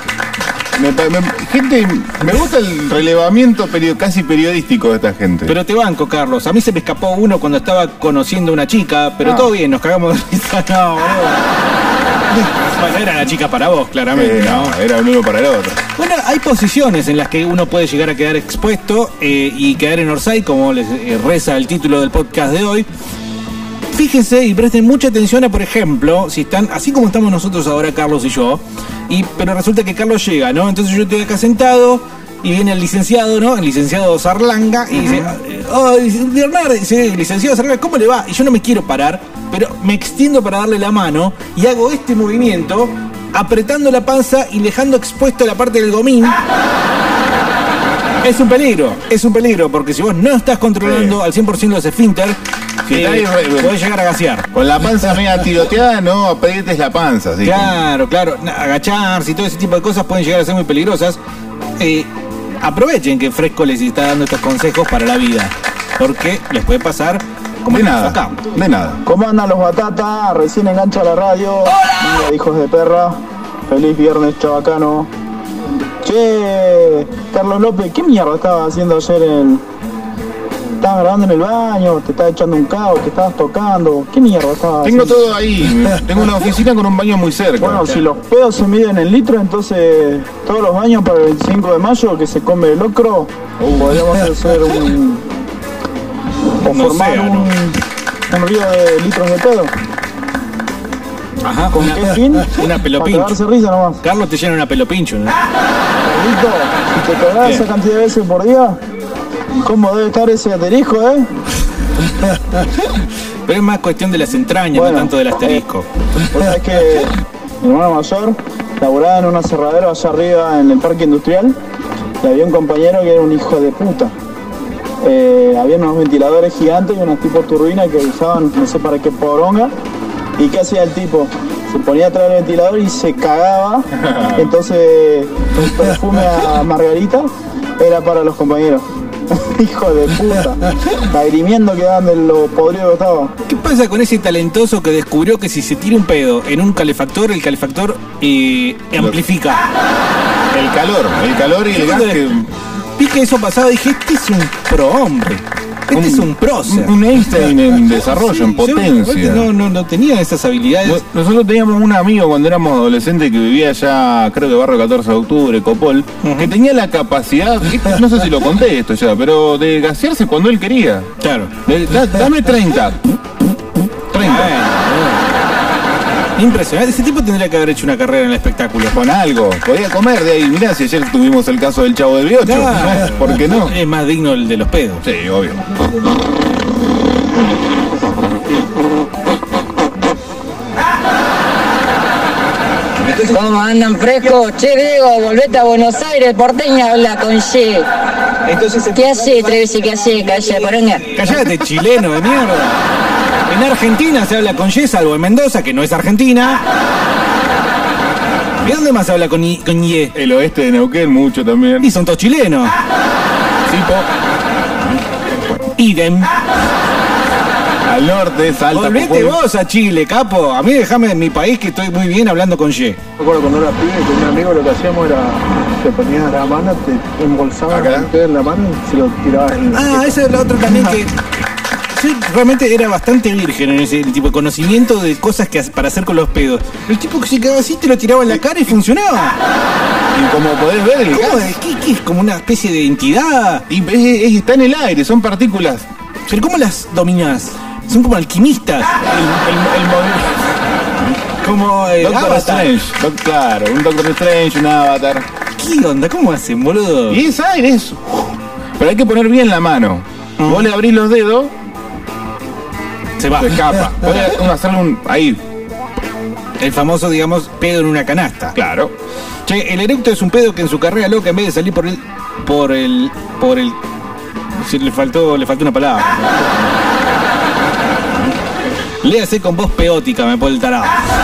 Gente, me gusta el relevamiento casi periodístico de esta gente. Pero te banco, Carlos. A mí se me escapó uno cuando estaba conociendo a una chica, pero todo bien, nos cagamos de risa. No, boludo. Bueno, era la chica para vos, claramente. No, era uno para el otro. Bueno, hay posiciones en las que uno puede llegar a quedar expuesto y quedar en Orsay, como les reza el título del podcast de hoy. Fíjense y presten mucha atención a, por ejemplo, si están, así como estamos nosotros ahora, Carlos y yo, pero resulta que Carlos llega, ¿no? Entonces yo estoy acá sentado y viene el licenciado, ¿no? El licenciado Zarlanga y dice, Bernard, dice, licenciado Zarlanga, ¿cómo le va? Y yo no me quiero parar, pero me extiendo para darle la mano y hago este movimiento apretando la panza y dejando expuesto la parte del gomín. Es un peligro, porque si vos no estás controlando al 100% los esfínter, podés llegar a gasear. Con la panza media tiroteada, no aprietes la panza. ¿Sí? Claro, agacharse y todo ese tipo de cosas pueden llegar a ser muy peligrosas. Aprovechen que Fresco les está dando estos consejos para la vida, porque les puede pasar como de nada, acá. De nada. ¿Cómo andan los batatas? Recién engancha la radio. Hola, hijos de perra. Feliz viernes, chabacano. Che, Carlos López, ¿qué mierda estabas haciendo ayer estabas grabando en el baño? ¿Te estabas echando un cabo? ¿Te estabas tocando? ¿Qué mierda estabas haciendo? Tengo todo ahí. Tengo una oficina con un baño muy cerca. Bueno, si los pedos se miden en litros, entonces todos los baños para el 25 de mayo que se come el locro, podríamos hacer formar un río de litros de pedo. Ajá, ¿con qué fin? Una pelopincho. Para cagarse risa nomás. Carlos te llena una pelopincho, ¿no? Carlito, si te cagás esa cantidad de veces por día, ¿cómo debe estar ese asterisco, Pero es más cuestión de las entrañas, no tanto del asterisco. Pues es que mi hermano mayor laburaba en un aserradero allá arriba en el parque industrial y había un compañero que era un hijo de puta. Había unos ventiladores gigantes y unos tipos turbinas que usaban, no sé para qué poronga. ¿Y qué hacía el tipo? Se ponía atrás del ventilador y se cagaba. Entonces el perfume a Margarita era para los compañeros. Hijo de puta. Lagrimiendo quedaban de lo podrido que estaba. ¿Qué pasa con ese talentoso que descubrió que si se tira un pedo en un calefactor, el calefactor amplifica? El calor y el gas que... Vi que eso pasaba y dije, este es un pro-hombre. Este es un prócer. Un Einstein en desarrollo, en potencia. No tenía esas habilidades. Nosotros teníamos un amigo cuando éramos adolescentes que vivía allá, creo que barrio 14 de octubre, Copol, que tenía la capacidad, no sé si lo conté esto ya, pero de gasearse cuando él quería. Claro. Dame 30. 30. Impresionante. Ese tipo tendría que haber hecho una carrera en el espectáculo. Con algo. Podía comer de ahí. Mirá, si ayer tuvimos el caso del Chavo del Biocho. Claro. ¿Por qué no? Es más digno el de los pedos. Sí, obvio. ¿Cómo andan frescos? Che, Diego, volvete a Buenos Aires, porteña, habla con Ye. ¿Qué hace, Trevesi? ¿Qué hace? Calla, poronga. Callate, chileno de mierda. En Argentina se habla con Y, salvo en Mendoza, que no es Argentina. ¿Y dónde más se habla con Y? El oeste de Neuquén, mucho también. Y son todos chilenos. Tipo. Idem. Al norte es Salta. Volvete vos a Chile, capo. A mí déjame en mi país que estoy muy bien hablando con Ye. Me acuerdo cuando era pibe con un amigo lo que hacíamos era te ponías la mano, te embolsabas el pedo en la mano y se lo tirabas en Ah, esa es la otra también que... Yo realmente era bastante virgen en ese tipo de conocimiento de cosas que para hacer con los pedos. El tipo que se quedaba así te lo tiraba en la cara y funcionaba. Y como podés ver, el ¿Cómo gas... ¿Qué es? ¿Como una especie de entidad? Y está en el aire, son partículas. ¿Pero cómo las dominás? Son como alquimistas. El movimiento. Como Doctor Avatar. Strange. Claro, un Doctor Strange, un Avatar. ¿Qué onda? ¿Cómo hacen, boludo? Y es aire eso. Pero hay que poner bien la mano. Vos le abrís los dedos, se va. Se escapa. Podés hacerle ahí. El famoso, digamos, pedo en una canasta. Claro. Che, el eructo es un pedo que en su carrera loca, en vez de salir por el... Sí, le faltó una palabra. Léase con voz peótica, me pone el tarado.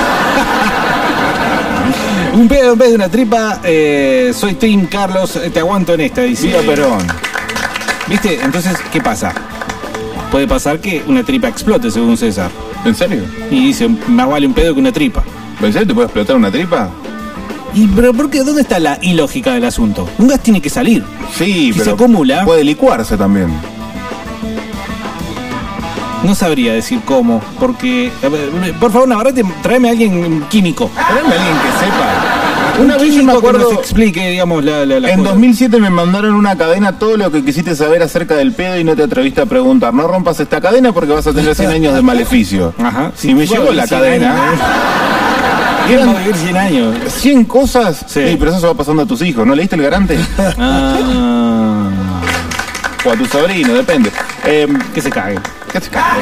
Un pedo en vez de una tripa, soy Team Carlos, te aguanto en esta, dice. Viva Perón. ¿Viste? Entonces, ¿qué pasa? Puede pasar que una tripa explote, según César. ¿En serio? Y dice, más vale un pedo que una tripa. ¿En serio te puede explotar una tripa? Pero ¿por qué? ¿Dónde está la ilógica del asunto? Un gas tiene que salir. Sí, si pero se acumula, puede licuarse también. No sabría decir cómo, porque... Por favor, Navarrete, tráeme a alguien químico. Tráeme a alguien que sepa. Una vez yo me acuerdo que nos explique, digamos, la en cosa. 2007 me mandaron una cadena, todo lo que quisiste saber acerca del pedo y no te atreviste a preguntar. No rompas esta cadena porque vas a tener 100 años de maleficio. Ajá. Si me llegó la cadena... ¿Quién va a vivir 100 años? 100 cosas. Sí. Pero eso se va pasando a tus hijos. ¿No leíste el garante? O a tu sobrino, depende. Que se cague. Que se cague.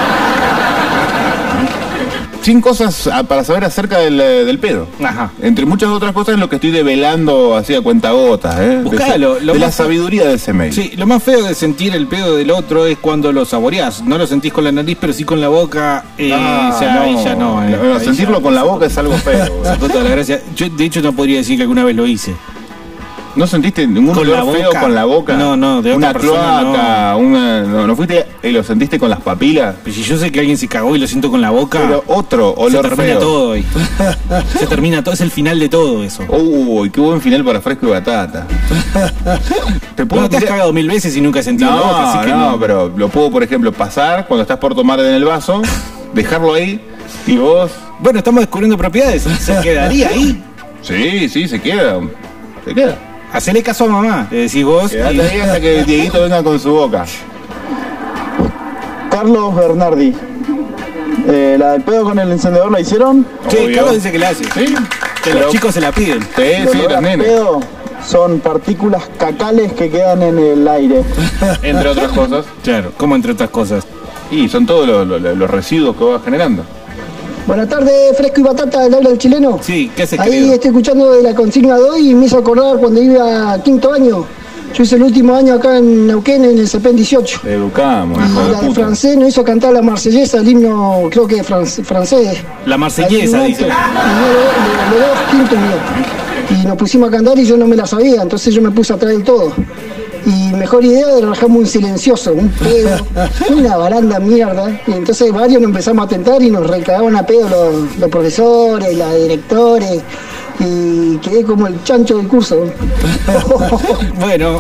100 cosas para saber acerca del pedo. Ajá. Entre muchas otras cosas, lo que estoy develando así a cuentagotas, Buscalo, de la sabiduría de ese mail. Sí, lo más feo de sentir el pedo del otro es cuando lo saboreás. No lo sentís con la nariz, pero sí con la boca. Ahí ya no. Ahí sentirlo ya, con la boca es algo feo. Sacó toda la gracia. Yo, de hecho, no podría decir que alguna vez lo hice. ¿No sentiste ningún olor feo con la boca? No, de una otra persona, cloaca, ¿no fuiste y lo sentiste con las papilas? Pero si yo sé que alguien se cagó y lo siento con la boca... Pero otro olor se termina feo. Todo ahí. Se termina todo, es el final de todo eso. Uy, qué buen final para fresco y batata. Te has cagado 1000 veces y nunca has sentido la boca, así que no, pero lo puedo, por ejemplo, pasar cuando estás por tomar en el vaso, dejarlo ahí y vos... Bueno, estamos descubriendo propiedades, ¿se quedaría ahí? Sí, se queda. Se queda. Hacele caso a mamá, le decís vos. Quedate ahí hasta que Dieguito venga con su boca. Carlos Bernardi. ¿La del pedo con el encendedor la hicieron? Sí, obvio. Carlos dice que la hace. Sí. Que los chicos se la piden. Sí, los nenes. Pedo son partículas cacales que quedan en el aire. Entre otras cosas. Claro, ¿cómo entre otras cosas? Y son todos los residuos que vas generando. Buenas tardes, Fresco y Batata, ¿le habla el chileno? Sí, ¿qué haces, Ahí querido? estoy escuchando de la consigna de hoy y me hizo acordar cuando iba a quinto año. Yo hice el último año acá en Neuquén, en el CEPEN 18. Te educamos, hijo Y de la de puta. francés nos hizo cantar la marsellesa, el himno, creo que francés. La marsellesa, dice. Los dos quinto mío. Y nos pusimos a cantar y yo no me la sabía, entonces yo me puse atrás del todo. Y mejor idea de rajamos un silencioso, un pedo, una baranda mierda. Y entonces varios nos empezamos a tentar y nos recagaban a pedo los profesores, los directores. Y quedé como el chancho del curso. Bueno,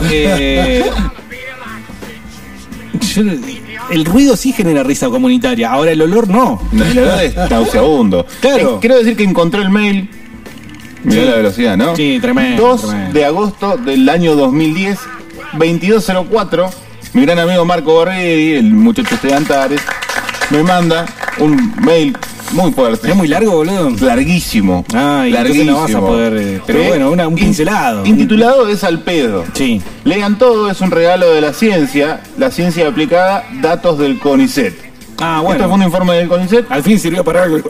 el ruido sí genera risa comunitaria, ahora el olor no. El olor es nauseabundo. Claro. Quiero decir que encontré el mail. Mirá la velocidad, ¿no? Sí, tremendo. 2 de agosto del año 2010, 2204. Mi gran amigo Marco Borrelli, el muchacho de Antares, me manda un mail muy fuerte. ¿Es muy largo, boludo? Larguísimo. Ay, entonces no vas a poder... Pero bueno, un pincelado. Intitulado es Al pedo. Sí. Lean todo, es un regalo de la ciencia aplicada, datos del CONICET. Ah, bueno. Esto fue un informe del CONICET. Al fin sirvió para algo.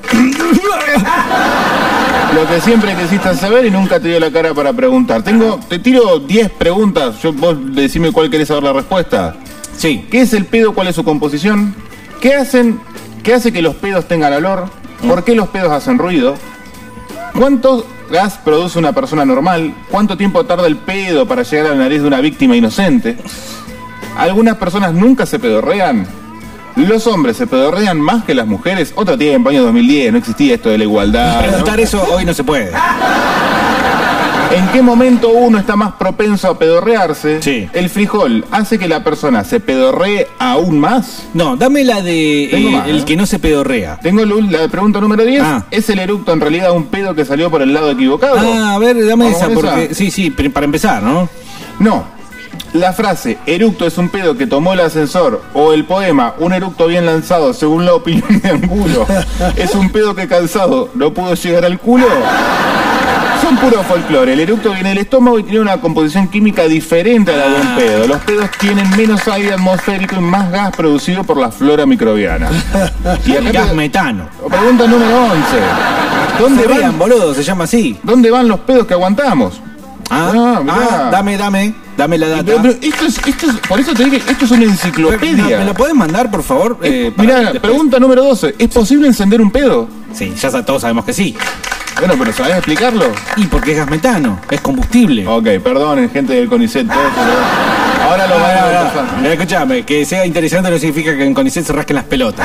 Lo que siempre quisiste saber y nunca te dio la cara para preguntar. Te tiro 10 preguntas, vos decime cuál querés saber la respuesta. Sí. ¿Qué es el pedo? ¿Cuál es su composición? ¿Qué hace que los pedos tengan olor? ¿Por qué los pedos hacen ruido? ¿Cuánto gas produce una persona normal? ¿Cuánto tiempo tarda el pedo para llegar a la nariz de una víctima inocente? ¿Algunas personas nunca se pedorrean? ¿Los hombres se pedorrean más que las mujeres? Otro tiempo, año 2010, no existía esto de la igualdad. Preguntar eso hoy no se puede. ¿En qué momento uno está más propenso a pedorrearse? Sí. ¿El frijol hace que la persona se pedorree aún más? No, dame la de el que no se pedorrea. Tengo la pregunta número 10. ¿Es el eructo en realidad un pedo que salió por el lado equivocado? A ver, dame esa, porque sí, para empezar, ¿no? No. La frase, eructo es un pedo que tomó el ascensor, o el poema, un eructo bien lanzado según la opinión de Angulo, es un pedo que calzado no pudo llegar al culo. Son puro folclore. El eructo viene del estómago y tiene una composición química diferente a la de un pedo. Los pedos tienen menos aire atmosférico y más gas producido por la flora microbiana. Y acá gas metano. Pregunta número 11. ¿Dónde van, boludo? Se llama así. ¿Dónde van los pedos que aguantamos? Dame la data. Pero esto es, por eso te dije, esto es una enciclopedia. ¿Me lo podés mandar, por favor? Mirá, pregunta número 12. ¿Es posible encender un pedo? Sí, ya todos sabemos que sí. Bueno, pero ¿sabés explicarlo? Y porque es gas metano, es combustible. Ok, perdonen, gente del CONICET. Ahora lo van a ver. Escuchame, que sea interesante no significa que en CONICET se rasquen las pelotas.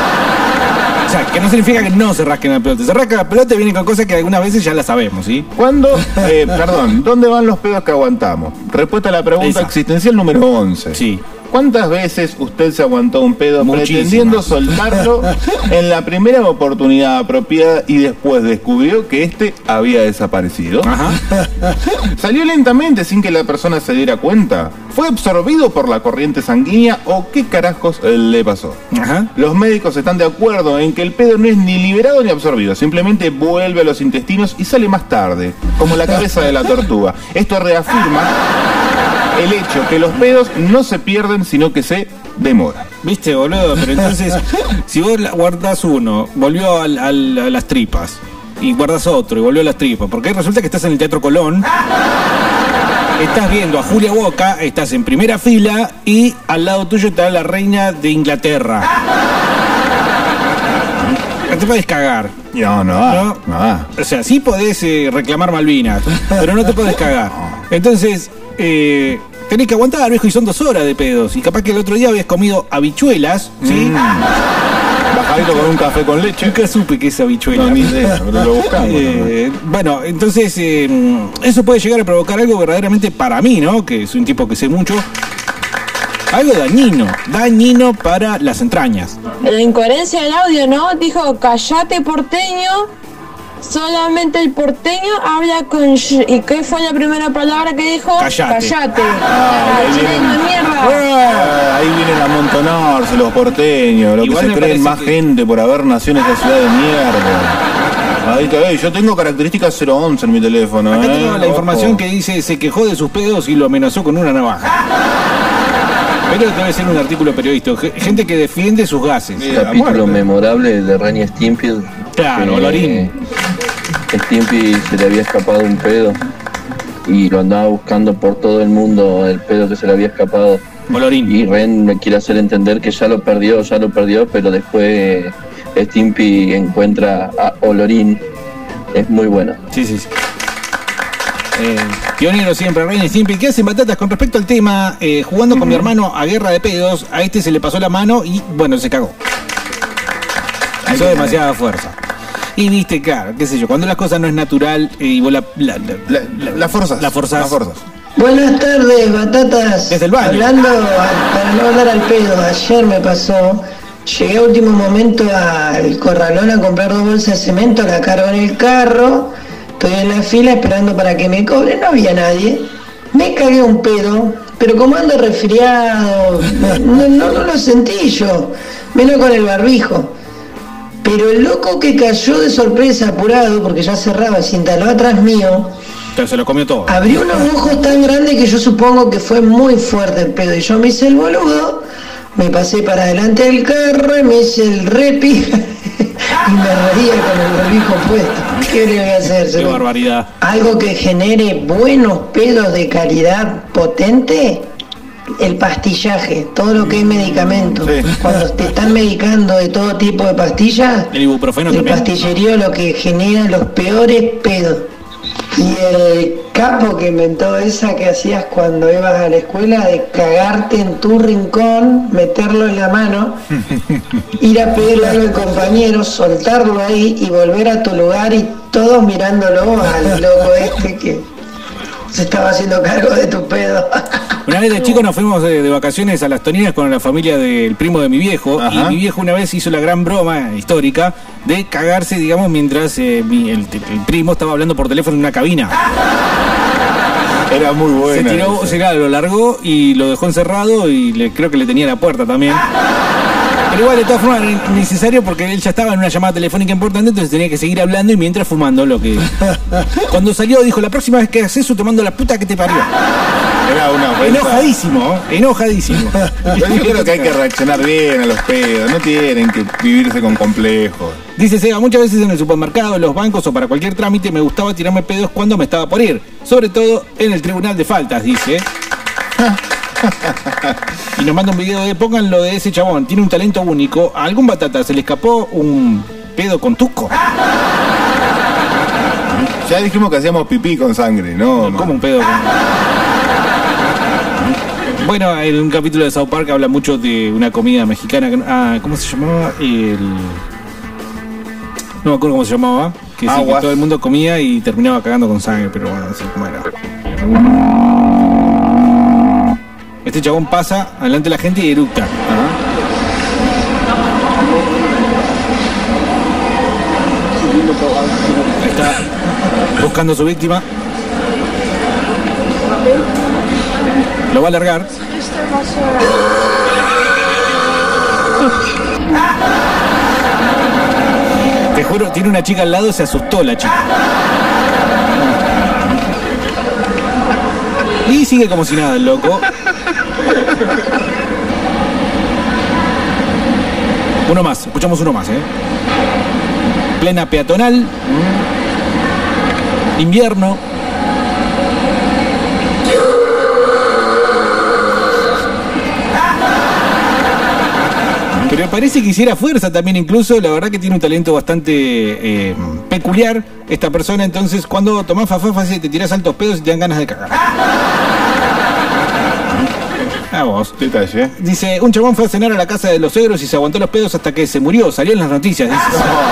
O sea, que no significa que no se rasquen las pelotas. Se rascan las pelotas y vienen con cosas que algunas veces ya las sabemos, ¿sí? ¿Dónde van los pedos que aguantamos? Respuesta a la pregunta existencial número 11. Sí. ¿Cuántas veces usted se aguantó un pedo pretendiendo soltarlo en la primera oportunidad apropiada y después descubrió que este había desaparecido? Ajá. ¿Salió lentamente sin que la persona se diera cuenta? ¿Fue absorbido por la corriente sanguínea o qué carajos le pasó? Ajá. Los médicos están de acuerdo en que el pedo no es ni liberado ni absorbido, simplemente vuelve a los intestinos y sale más tarde, como la cabeza de la tortuga. Esto reafirma el hecho que los pedos no se pierden, sino que se demoran. ¿Viste, boludo? Pero entonces, si vos guardás uno, volvió a las tripas, y guardás otro, y volvió a las tripas, porque resulta que estás en el Teatro Colón, estás viendo a Julia Boca, estás en primera fila, y al lado tuyo está la reina de Inglaterra. No te podés cagar. No. O sea, sí podés reclamar Malvinas, pero no te podés cagar. Entonces, tenés que aguantar, viejo, y son 2 horas de pedos. Y capaz que el otro día habías comido habichuelas, ¿sí? Bajadito con un café con leche. Nunca supe que es habichuela. No, ni idea, pero lo buscamos. Bueno, entonces, eso puede llegar a provocar algo verdaderamente para mí, ¿no? Que soy un tipo que sé mucho. Algo dañino para las entrañas. La incoherencia del audio, ¿no? Dijo, callate porteño. Solamente el porteño habla con ¿y qué fue la primera palabra que dijo? Callate. Ahí vienen a amontonarse los porteños, lo Igual que se creen más gente por haber nacido en esta ciudad de mierda. Ahí está, yo tengo características 011 en mi teléfono. Acá tengo la información que dice, se quejó de sus pedos y lo amenazó con una navaja. Pero debe ser un artículo periodístico. Gente que defiende sus gases. Capítulo memorable de Ren y Stimpy. Claro, Lorín. Stimpy se le había escapado un pedo y lo andaba buscando por todo el mundo, el pedo que se le había escapado. Olorín. Y Ren me quiere hacer entender que ya lo perdió, pero después Stimpy encuentra a Olorín. Es muy bueno. Sí. Pionero siempre, Ren y Stimpy. ¿Qué hacen, batatas? Con respecto al tema, jugando con mi hermano a guerra de pedos, a este se le pasó la mano y, bueno, se cagó. Hizo demasiada fuerza. Y viste, claro, qué sé yo, cuando las cosas no es natural y vos la forzas. Buenas tardes, batatas. Desde el baño. Hablando, para no hablar al pedo, ayer me pasó, llegué a último momento al corralón a comprar 2 bolsas de cemento, la cargo en el carro, estoy en la fila esperando para que me cobren, no había nadie, me cagué un pedo, pero como ando resfriado, no lo sentí yo, menos con el barbijo. Pero el loco que cayó de sorpresa apurado, porque ya cerraba, se instaló atrás mío. Pero se lo comió todo. Abrió unos ojos tan grandes que yo supongo que fue muy fuerte el pedo. Y yo me hice el boludo, me pasé para adelante del carro y me hice el repi y me reía con el barbijo puesto. ¿Qué le voy a hacer? Qué barbaridad. Algo que genere buenos pedos de calidad potente. El pastillaje, todo lo que es medicamento. Sí. Cuando te están medicando de todo tipo de pastillas, el ibuprofeno el también. pastillerío lo que genera los peores pedos. Y el capo que inventó esa que hacías cuando ibas a la escuela de cagarte en tu rincón, meterlo en la mano, ir a pedirle algo al compañero, soltarlo ahí y volver a tu lugar y todos mirándolo al loco este que se estaba haciendo cargo de tu pedo. Una vez de chico nos fuimos de vacaciones a Las Toninas con la familia del primo de mi viejo. Ajá. Y mi viejo una vez hizo la gran broma histórica de cagarse, digamos, mientras el primo estaba hablando por teléfono en una cabina. Era muy bueno. Se tiró, lo largó y lo dejó encerrado y creo que le tenía la puerta también. Pero igual, de todas formas, era innecesario porque él ya estaba en una llamada telefónica importante, entonces tenía que seguir hablando y mientras fumando lo que... Cuando salió dijo, la próxima vez que haces eso te mando la puta que te parió. Era una vuelta. Enojadísimo. Yo creo que hay que reaccionar bien a los pedos, no tienen que vivirse con complejos. Dice Seba, muchas veces en el supermercado, en los bancos o para cualquier trámite me gustaba tirarme pedos cuando me estaba por ir. Sobre todo en el tribunal de faltas, dice. Y nos manda un video de pónganlo de ese chabón, tiene un talento único. A algún batata se le escapó un pedo con tuco. Ya dijimos que hacíamos pipí con sangre, ¿no? ¿Cómo un pedo con... Bueno, en un capítulo de South Park habla mucho de una comida mexicana. ¿Cómo se llamaba? No me acuerdo cómo se llamaba. Que sí, que todo el mundo comía y terminaba cagando con sangre, pero bueno, no sé cómo era. Este chabón pasa adelante de la gente y eructa. Ahí está, buscando a su víctima. Lo va a largar. Te juro, tiene una chica al lado, se asustó la chica. Y sigue como si nada el loco. Uno más, escuchamos uno más, Plena peatonal. Invierno. Pero parece que hiciera fuerza también incluso, la verdad que tiene un talento bastante peculiar esta persona, entonces cuando tomás fafafa te tirás altos pedos y te dan ganas de cagar. A vos. Detalle. Dice, un chabón fue a cenar a la casa de los suegros y se aguantó los pedos hasta que se murió, salió en las noticias. Dice.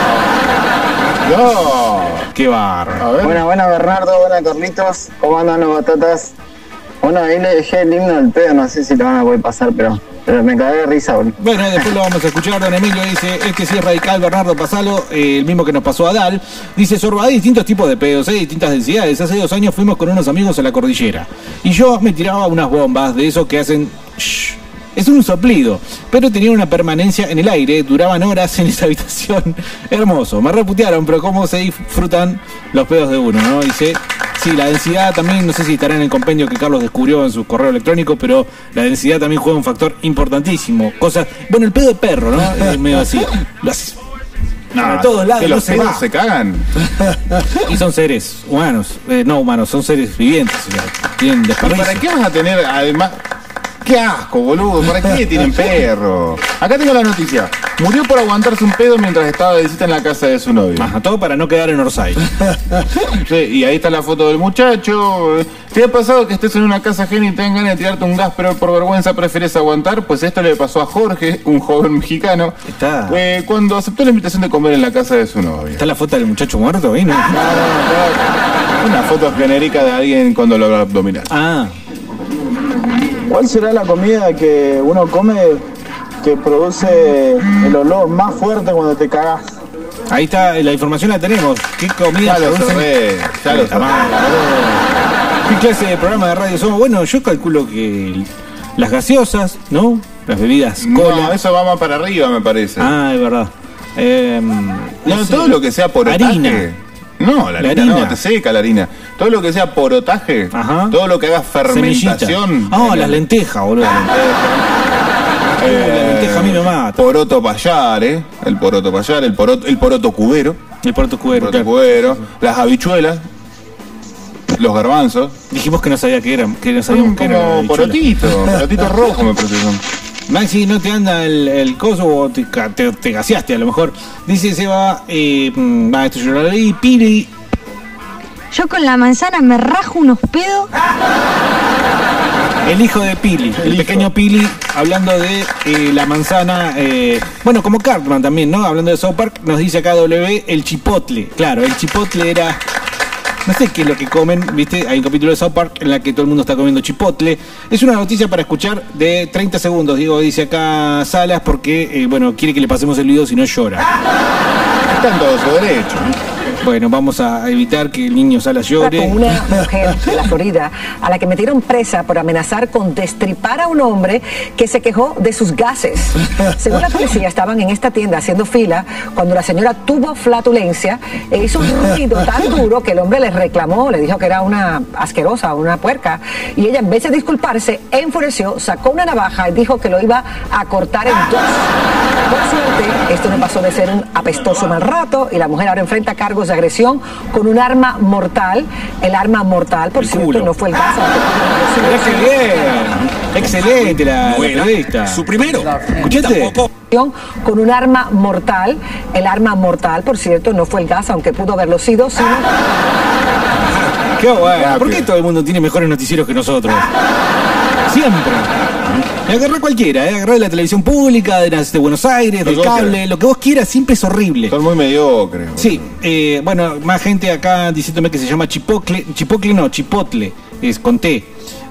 No. Qué barro. Buena, Bernardo, buena Carlitos, ¿cómo andan los batatas? Bueno, ahí le dejé el himno del pedo, no sé si lo van a poder pasar, pero me cagué de risa, boludo. Bueno, después lo vamos a escuchar. Don Emilio dice, este sí es radical, Bernardo, pasalo, el mismo que nos pasó a Dal. Dice, Sorba, hay distintos tipos de pedos, hay distintas densidades. Hace 2 años fuimos con unos amigos a la cordillera y yo me tiraba unas bombas de esos que hacen... Shh. Es un soplido, pero tenía una permanencia en el aire, duraban horas en esa habitación. Hermoso, me reputearon, pero cómo se disfrutan los pedos de uno, ¿no? Dice, sí, la densidad también, no sé si estará en el compendio que Carlos descubrió en su correo electrónico, pero la densidad también juega un factor importantísimo. Cosas, bueno, el pedo de perro, ¿no? Es medio así. Lo haces no, de todos lados, los pedos se cagan. Y son seres humanos, no humanos, son seres vivientes. O sea, tienen desperdicio. ¿Para qué vas a tener, además... ¡Qué asco, boludo! ¿Para qué tienen perro? Acá tengo la noticia. Murió por aguantarse un pedo mientras estaba de visita en la casa de su novio. Ajá, todo para no quedar en Orsay. Sí, y ahí está la foto del muchacho. ¿Te ha pasado que estés en una casa ajena y te dan ganas de tirarte un gas, pero por vergüenza prefieres aguantar? Pues esto le pasó a Jorge, un joven mexicano, cuando aceptó la invitación de comer en la casa de su novia. ¿Está la foto del muchacho muerto ahí, no? No. Una foto genérica de alguien cuando logra abdominal. Ah. ¿Cuál será la comida que uno come que produce el olor más fuerte cuando te cagás? Ahí está, la información la tenemos. ¿Qué comida produce? Ya lo sabés. ¿Qué clase de programa de radio somos? Bueno, yo calculo que las gaseosas, ¿no? Las bebidas cola. No, eso va más para arriba, me parece. Ah, es verdad. No, todo lo que sea por harina. No, la harina no, te seca la harina. Todo lo que sea porotaje, todo lo que haga fermentación. Las lentejas, boludo. La lenteja a mí me mata. Poroto payar, el poroto payar, el poroto cubero. El poroto cubero, cubero, las habichuelas, los garbanzos. Dijimos que no sabía qué eran, que no sabíamos qué era. Porotito rojo me parece. Maxi, no te anda el coso o te gaseaste a lo mejor. Dice Seba, esto yo lo leí, Piri. Yo con la manzana me rajo unos pedos. El hijo de Pili, el pequeño Pili, hablando de la manzana, bueno, como Cartman también, ¿no? Hablando de South Park, nos dice acá W, el chipotle. Claro, el chipotle era... No sé qué es lo que comen, ¿viste? Hay un capítulo de South Park en la que todo el mundo está comiendo chipotle. Es una noticia para escuchar de 30 segundos, dice acá Salas, porque, bueno, quiere que le pasemos el video, si no llora. Está en todo su derecho, ¿no? Bueno, vamos a evitar que el niño Salas llore. Con una mujer de la Florida a la que metieron presa por amenazar con destripar a un hombre que se quejó de sus gases. Según la policía, estaban en esta tienda haciendo fila cuando la señora tuvo flatulencia e hizo un ruido tan duro que el hombre le reclamó, le dijo que era una asquerosa, una puerca, y ella, en vez de disculparse, enfureció, sacó una navaja y dijo que lo iba a cortar en dos. Por suerte, esto no pasó de ser un apestoso mal rato y la mujer ahora enfrenta cargos de agresión con un arma mortal. El arma mortal, por cierto, no fue el gas. Excelente la periodista. Su primero. ¿Escuchaste? Con un arma mortal. El arma mortal, por cierto, no fue el gas, aunque pudo haberlo sido, sino... Qué bueno. ¿Por qué todo el mundo tiene mejores noticieros que nosotros? Siempre. Me agarré cualquiera, agarré de la televisión pública, de Buenos Aires, del cable, lo que vos quieras, siempre es horrible. Son muy mediocres. Sí, bueno, más gente acá diciéndome que se llama chipotle, es con T.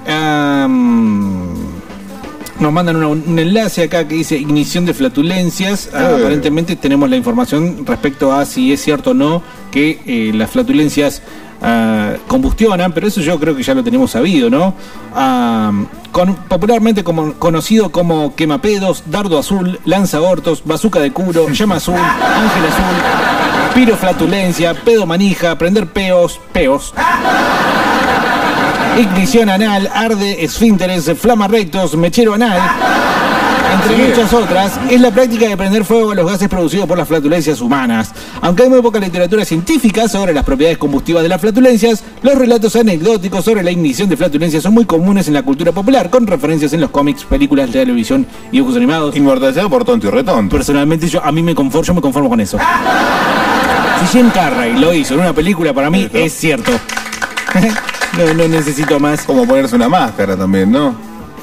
Nos mandan un enlace acá que dice ignición de flatulencias. Aparentemente tenemos la información respecto a si es cierto o no que las flatulencias combustionan, pero eso yo creo que ya lo tenemos sabido, ¿no? Popularmente conocido como quemapedos, dardo azul, lanzaortos, bazuca de curo, llama azul, ángel azul, piroflatulencia, pedo manija, prender peos, ignición anal, arde esfínteres, flama rectos, mechero anal, entre muchas otras. Es la práctica de prender fuego a los gases producidos por las flatulencias humanas. Aunque hay muy poca literatura científica sobre las propiedades combustivas de las flatulencias, los relatos anecdóticos sobre la ignición de flatulencias son muy comunes en la cultura popular, con referencias en los cómics, películas de televisión y dibujos animados. Inmortalizado por tonto y retonto. Personalmente yo me conformo con eso. Si Jim Carrey lo hizo en una película, para mí es cierto. No necesito más. Como ponerse una máscara también, ¿no?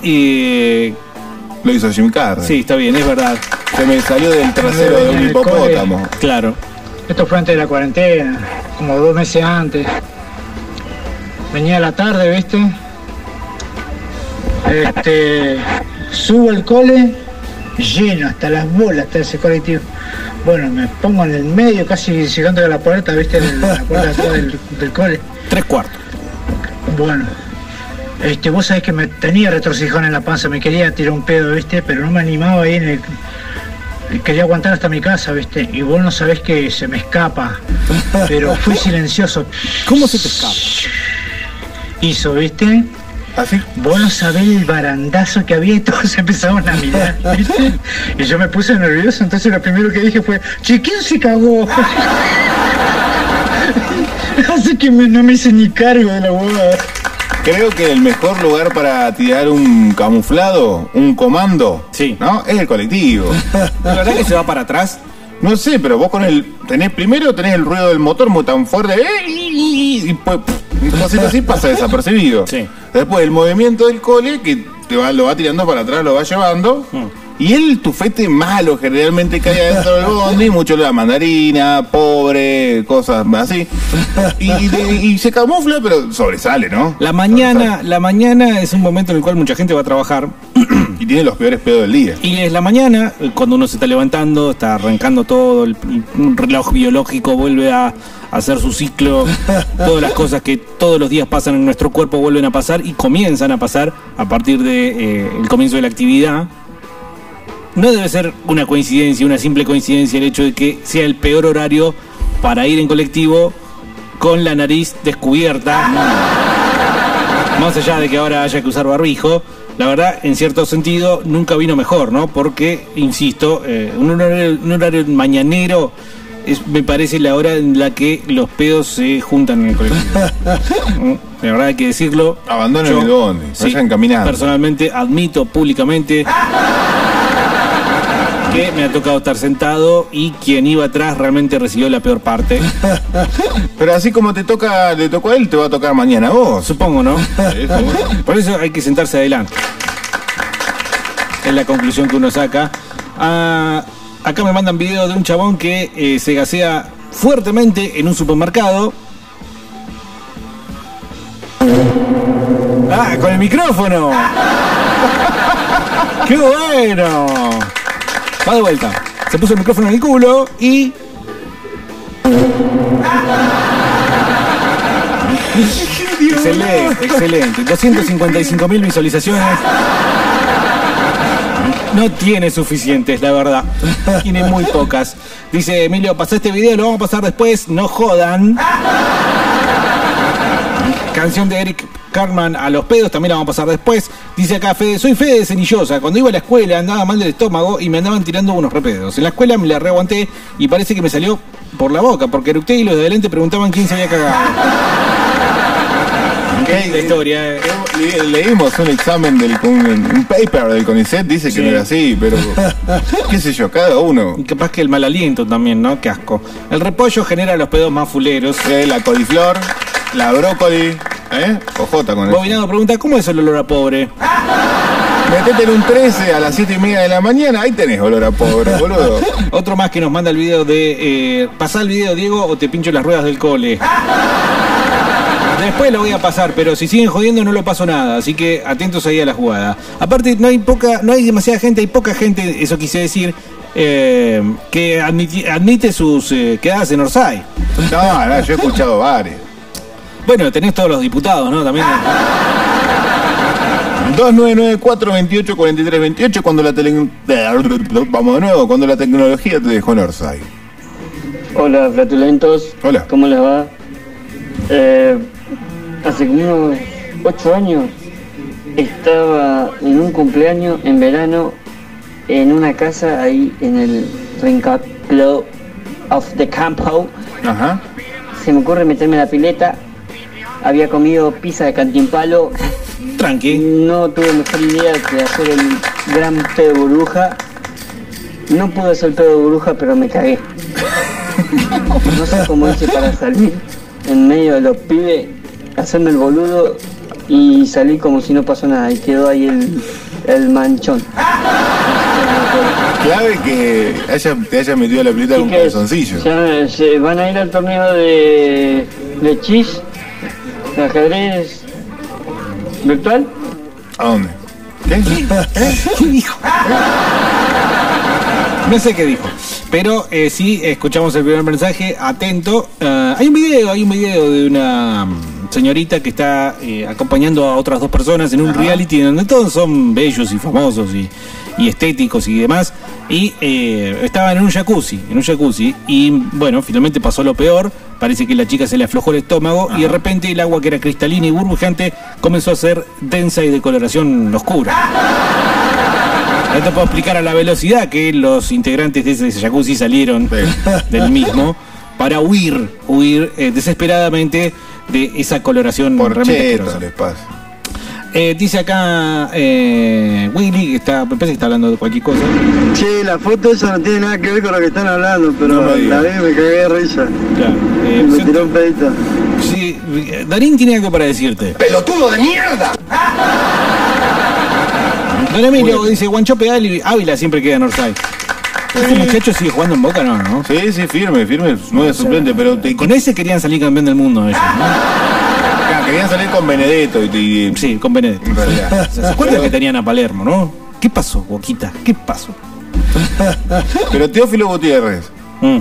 Lo hizo Jim Carrey. Sí, está bien, es verdad. Se me salió del trasero de un hipopótamo. Claro. Esto fue antes de la cuarentena, como 2 meses antes. Venía a la tarde, ¿viste? Subo al cole, lleno, hasta las bolas, hasta ese colectivo. Bueno, me pongo en el medio, casi llegando a la puerta, ¿viste? La puerta atrás del cole. 3/4. Bueno, vos sabés que me tenía retorcijón en la panza, me quería tirar un pedo, ¿viste? Pero no me animaba ahí quería aguantar hasta mi casa, ¿viste? Y vos no sabés que se me escapa, pero fui silencioso. ¿Cómo se te escapa? Hizo, ¿viste? ¿Así? Vos no sabés el barandazo que había y todos empezaron a mirar, ¿viste? Y yo me puse nervioso, entonces lo primero que dije fue, che, ¿quién se cagó? Así que no me hice ni cargo de la huevada. Creo que el mejor lugar para tirar un camuflado, un comando, ¿no? Es el colectivo. ¿La verdad que se va para atrás? No sé, pero vos primero tenés el ruido del motor muy tan fuerte, y pues, así pasa desapercibido. Sí. Después el movimiento del cole que lo va tirando para atrás, lo va llevando. Y el tufete malo generalmente cae adentro del bondi, mucho la mandarina, pobre, cosas así. Y se camufla, pero sobresale, ¿no? La mañana es un momento en el cual mucha gente va a trabajar. Y tiene los peores pedos del día. Y es la mañana, cuando uno se está levantando, está arrancando todo, el reloj biológico vuelve a hacer su ciclo, todas las cosas que todos los días pasan en nuestro cuerpo vuelven a pasar y comienzan a pasar a partir de el comienzo de la actividad. No debe ser una coincidencia, una simple coincidencia el hecho de que sea el peor horario para ir en colectivo con la nariz descubierta. Más allá de que ahora haya que usar barbijo, la verdad, en cierto sentido, nunca vino mejor, ¿no? Porque, insisto, un horario mañanero me parece la hora en la que los pedos se juntan en el colectivo. La verdad hay que decirlo. Abandonen el bondi, vayan caminando. Personalmente admito públicamente que me ha tocado estar sentado y quien iba atrás realmente recibió la peor parte. Pero así como le tocó a él, te va a tocar mañana a vos. Supongo, ¿no? Por eso hay que sentarse adelante. Es la conclusión que uno saca. Acá me mandan video de un chabón que se gasea fuertemente en un supermercado. Con el micrófono. ¡Qué bueno! Va de vuelta. Se puso el micrófono en el culo y... Excelente, excelente. 255.000 visualizaciones. No tiene suficientes, la verdad. Tiene muy pocas. Dice Emilio, pasá este video, lo vamos a pasar después. No jodan. Canción de Eric Cartman, A los pedos, también la vamos a pasar después. Dice acá Fede, soy Fede de Cenillosa. Cuando iba a la escuela andaba mal del estómago y me andaban tirando unos repedos. En la escuela me la reaguanté y parece que me salió por la boca, porque eructé y los de adelante preguntaban quién se había cagado. Qué historia. Leímos un examen un paper del CONICET, dice que no era así, pero qué sé yo, cada uno. Y capaz que el mal aliento también, ¿no? Qué asco. El repollo genera los pedos más fuleros. La coliflor, la brócoli, ojota con eso. Bobinado pregunta, ¿cómo es el olor a pobre? Metete en un 13 a las 7:30 de la mañana, ahí tenés olor a pobre, boludo. Otro más que nos manda el video de pasá el video, Diego, o te pincho las ruedas del cole. Después lo voy a pasar, pero si siguen jodiendo no lo paso nada, así que atentos ahí a la jugada. Aparte no hay demasiada gente, hay poca gente, eso quise decir, que admite sus quedadas en Orsay. No, yo he escuchado varios. Bueno, tenés todos los diputados, ¿no? También. 2994-284328 cuando vamos de nuevo, cuando la tecnología te dejó en Orsay. Hola, flatulentos. Hola. ¿Cómo les va? Hace como unos 8 años estaba en un cumpleaños en verano en una casa ahí en el Rincón of the Campo. Ajá. Se me ocurre meterme en la pileta. Había comido pizza de cantimpalo. Tranqui. No tuve mejor idea que hacer el gran pedo burbuja. No pude hacer el pedo burbuja, pero me cagué. No sé cómo hice para salir en medio de los pibes, hacerme el boludo y salí como si no pasó nada. Y quedó ahí el manchón. Clave que te haya metido la pileta con un calzoncillo. Ya se van a ir al torneo de chis, de ajedrez virtual. ¿A dónde? ¿Qué? ¿Qué dijo? No sé qué dijo, pero sí escuchamos el primer mensaje, atento. Hay un video de una señorita que está acompañando a otras dos personas en un reality donde todos son bellos y famosos y estéticos y demás, y estaban en un jacuzzi, y bueno, finalmente pasó lo peor. Parece que la chica se le aflojó el estómago. Ajá. Y de repente el agua, que era cristalina y burbujeante, comenzó a ser densa y de coloración oscura. No te puedo explicar a la velocidad que los integrantes de ese jacuzzi salieron del mismo para huir desesperadamente de esa coloración realmente asquerosa. Les pasa. Dice acá Willy, me parece que está hablando de cualquier cosa. Che, la foto esa no tiene nada que ver con lo que están hablando, pero la vi y me cagué de risa. Claro, me tiró un pedito. Sí, Darín tiene algo para decirte. ¡Pelotudo de mierda! Don Emilio dice, Guanchope Ávila siempre queda en Orsay. ¿Este muchacho sigue jugando en Boca? No. Sí, firme, no es suplente, pero... Con ese querían salir campeón del mundo ellos, ¿no? Querían salir con Benedetto y... Sí, con Benedetto. En realidad. ¿Se acuerdan que tenían a Palermo, no? ¿Qué pasó, Boquita? ¿Qué pasó? Pero Teófilo Gutiérrez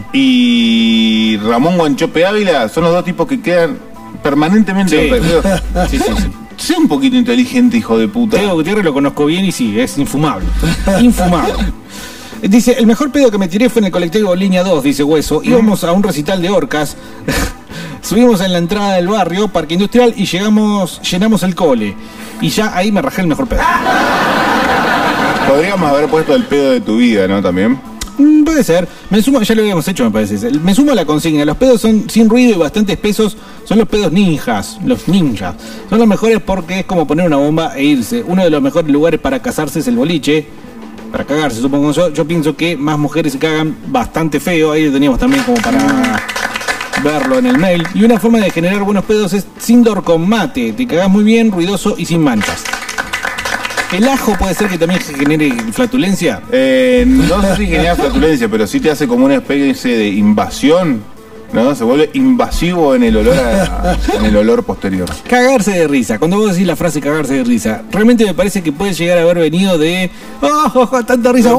y Ramón Guanchope Ávila son los dos tipos que quedan permanentemente... Sí. Sea un poquito inteligente, hijo de puta. Teo Gutiérrez lo conozco bien y sí, es infumable. Infumable. Dice, el mejor pedo que me tiré fue en el colectivo Línea 2, dice Hueso. Íbamos a un recital de orcas. Subimos en la entrada del barrio, Parque Industrial, y llenamos el cole. Y ya ahí me rajé el mejor pedo. Podríamos haber puesto el pedo de tu vida, ¿no? También. Puede ser. Me sumo, ya lo habíamos hecho, me parece. Me sumo a la consigna. Los pedos son sin ruido y bastante espesos. Son los pedos ninjas. Los ninjas. Son los mejores porque es como poner una bomba e irse. Uno de los mejores lugares para casarse es el boliche. para cagarse, supongo yo pienso que más mujeres se cagan bastante feo, ahí lo teníamos también como para verlo en el mail. Y una forma de generar buenos pedos es Sindor con mate, te cagás muy bien, ruidoso y sin manchas. ¿El ajo puede ser que también genere flatulencia? No sé si genera flatulencia, pero sí te hace como una especie de invasión, ¿no? Se vuelve invasivo en el olor posterior. Cagarse de risa. Cuando vos decís la frase cagarse de risa, realmente me parece que puede llegar a haber venido de tanta risa.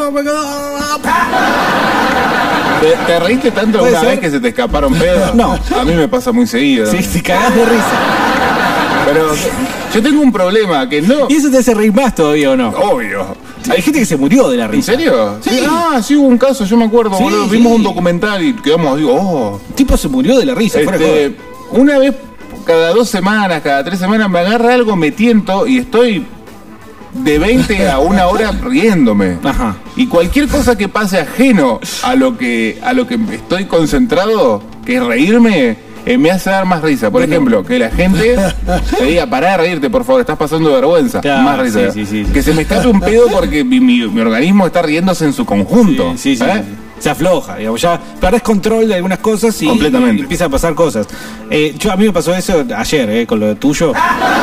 ¿Te reíste tanto alguna vez que se te escaparon pedos? No. A mí me pasa muy seguido. Sí, te cagás de risa. Pero yo tengo un problema que no... ¿Y eso te hace reír más todavía o no? Obvio. Hay gente que se murió de la risa. ¿En serio? Sí. Sí hubo un caso, yo me acuerdo, sí, boludo. Vimos un documental y quedamos, digo, El tipo se murió de la risa. Una vez cada 2 semanas, cada 3 semanas me agarra algo, me tiento y estoy de 20 a 1 hora riéndome. Ajá. Y cualquier cosa que pase ajeno a lo que estoy concentrado, que es reírme, me hace dar más risa. Por ejemplo, que la gente te diga, pará de reírte, por favor, estás pasando vergüenza. Claro, más risa. Sí. Que se me escape un pedo porque mi organismo está riéndose en su conjunto. Sí. Se afloja, digamos, ya perdés control de algunas cosas y empieza a pasar cosas. A mí me pasó eso ayer, con lo tuyo.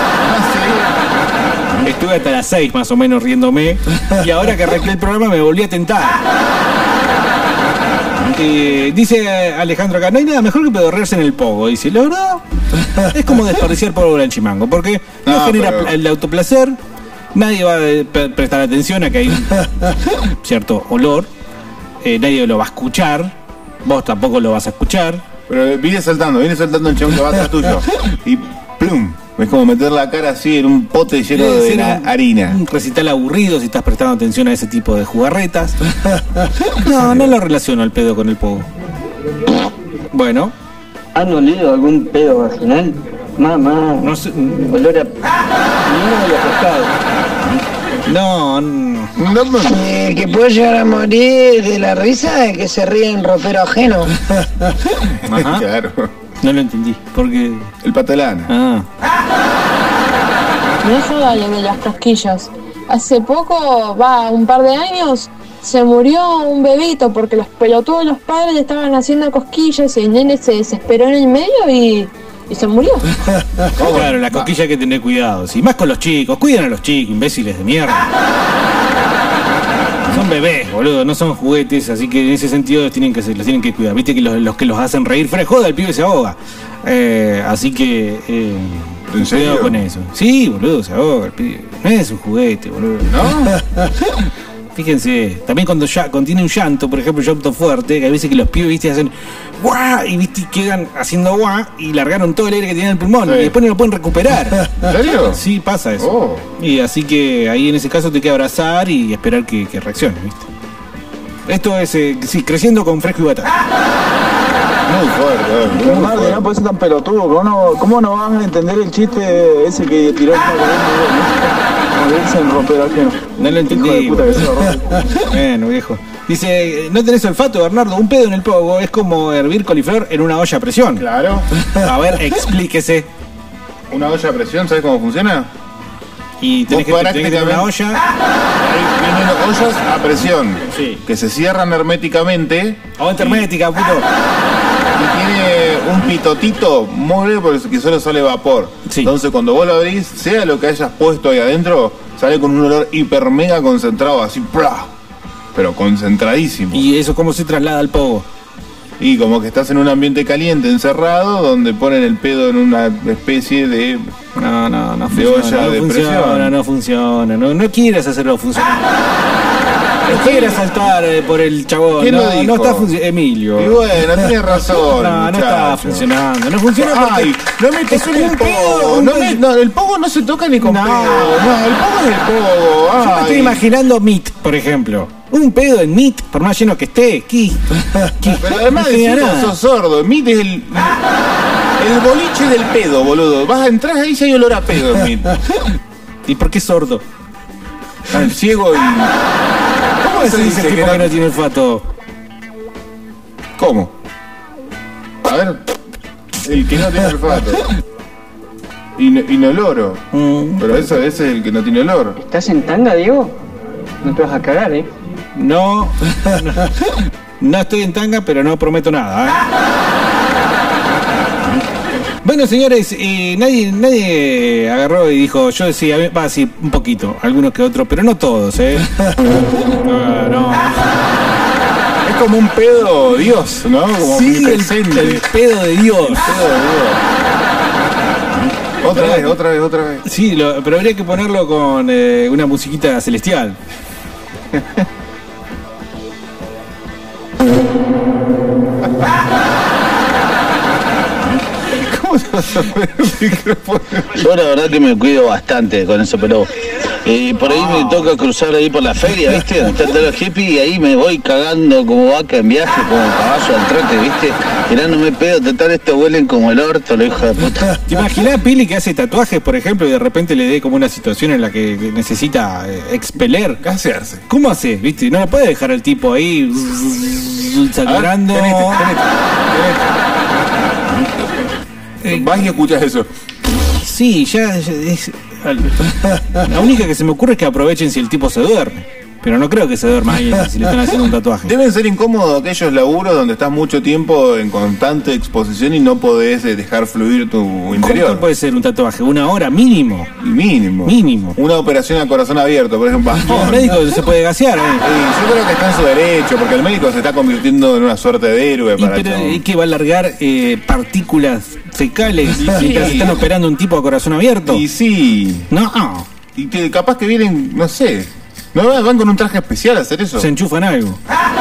Estuve hasta las 6 más o menos riéndome y ahora que arranqué el programa me volví a tentar. Dice Alejandro acá, no hay nada mejor que pedorrearse en el pogo. Dice, la verdad, es como desperdiciar pólvora en chimango, porque no genera el autoplacer, nadie va a prestar atención a que hay un cierto olor, nadie lo va a escuchar, vos tampoco lo vas a escuchar. Pero viene saltando el chabón que va atrás tuyo y plum. Es como meter la cara así en un pote lleno de harina. Un recital aburrido si estás prestando atención a ese tipo de jugarretas. No lo relaciono al pedo con el pogo. Bueno. ¿Han olido algún pedo vaginal? Mamá. No sé. Olor a... y a pescado. No. Que puede llegar a morir de la risa de que se ríe en ropero ajeno. Ajá. Claro. No lo entendí, porque... El patelán. No solo lo de las cosquillas. Hace poco, un par de años, se murió un bebito porque los pelotudos de los padres le estaban haciendo cosquillas y el nene se desesperó en el medio y se murió. Claro, la cosquilla hay que tener cuidado. Sí, más con los chicos. Cuiden a los chicos, imbéciles de mierda. Son bebés, boludo, no son juguetes, así que en ese sentido los tienen que cuidar. Viste que los que los hacen reír fuera de joda, el pibe se ahoga. Así que cuidado con eso. Sí, boludo, se ahoga el pibe. No es un juguete, boludo. ¿No? Fíjense, también cuando tiene un llanto, por ejemplo, llanto fuerte, que a veces que los pibes, viste, hacen guau, y viste, quedan haciendo guau y largaron todo el aire que tienen en el pulmón, y después no lo pueden recuperar. ¿En serio? Sí, pasa eso. Y así que ahí en ese caso te queda abrazar y esperar que reaccione, viste. Esto es, creciendo con fresco y batata. Muy fuerte, Mardi, no puede ser tan pelotudo. ¿Cómo no vas a entender el chiste ese que tiró el No lo entendí. Bueno, viejo. Dice, ¿no tenés olfato, Bernardo? Un pedo en el pogo es como hervir coliflor en una olla a presión. Claro. A ver, explíquese. ¿Una olla a presión? ¿Sabes cómo funciona? Y tenés que tener una olla. Ahí vienen ollas a presión. Sí. Que se cierran herméticamente. Aguanta hermética, puto. Y tiene un pitotito muy leve porque solo sale vapor. Sí. Entonces cuando vos lo abrís, sea lo que hayas puesto ahí adentro, sale con un olor hiper mega concentrado, así, ¡plá! Pero concentradísimo. ¿Y eso cómo se traslada al pogo? Y como que estás en un ambiente caliente, encerrado, donde ponen el pedo en una especie de... No funciona, olla de presión. No funciona. No quieras hacerlo funcionar. No quieras saltar por el chabón. ¿Quién lo dijo? No está funcionando. Emilio. Y bueno, tienes razón. No está funcionando. No funciona porque... no metes un pogo. El pogo no se toca ni con pedo. No, el pogo es el pogo. Yo me estoy imaginando Meat, por ejemplo. Un pedo en Meat, por más lleno que esté. Pero además de eso, sos sordo. Meat es el boliche del pedo, boludo. Vas a entrar ahí y hay olor a pedo en Meat. ¿Y por qué sordo? El ciego y... ¿Cómo se dice el tipo que no tiene olfato? ¿Cómo? A ver, el que no tiene olfato. Inoloro. Pero ese es el que no tiene olor. ¿Estás en tanga, Diego? No te vas a cagar, ¿eh? No, no estoy en tanga, pero no prometo nada, ¿eh? Bueno, señores, nadie agarró y dijo, yo decía, va, sí, un poquito, algunos que otros, pero no todos, ¿eh? No. Es como un pedo Dios, ¿no? Como sí, presente. El pedo de Dios. Otra vez. Sí, pero habría que ponerlo con una musiquita celestial. ¿Cómo se vas a poner el micrófono? Yo la verdad que me cuido bastante con eso, pero por ahí me toca cruzar ahí por la feria, ¿viste? Donde están todos los hippies y ahí me voy cagando como vaca en viaje, como caballo al trote, ¿viste? Tirándome pedo, total, estos huelen como el orto, lo hijo de puta. ¿Te imaginás a Pili que hace tatuajes, por ejemplo, y de repente le dé como una situación en la que necesita expeler? ¿Qué hacerse? ¿Cómo hace? ¿Viste? No lo puede dejar el tipo ahí saturando. Vas y escuchas eso. Sí, ya es. La única que se me ocurre es que aprovechen si el tipo se duerme. Pero no creo que se duerma ahí si le están haciendo un tatuaje. Deben ser incómodos aquellos laburos donde estás mucho tiempo en constante exposición y no podés dejar fluir tu interior. ¿Cuánto puede ser un tatuaje? ¿Una hora mínimo? Mínimo. Una operación a corazón abierto, por ejemplo. El médico se puede gasear, ¿eh? Sí, yo creo que está en su derecho, porque el médico se está convirtiendo en una suerte de héroe para pero es que va a largar partículas fecales mientras están operando un tipo a corazón abierto. Y sí. No. Y capaz que vienen, no sé. ¿No van con un traje especial a hacer eso? Se enchufan algo.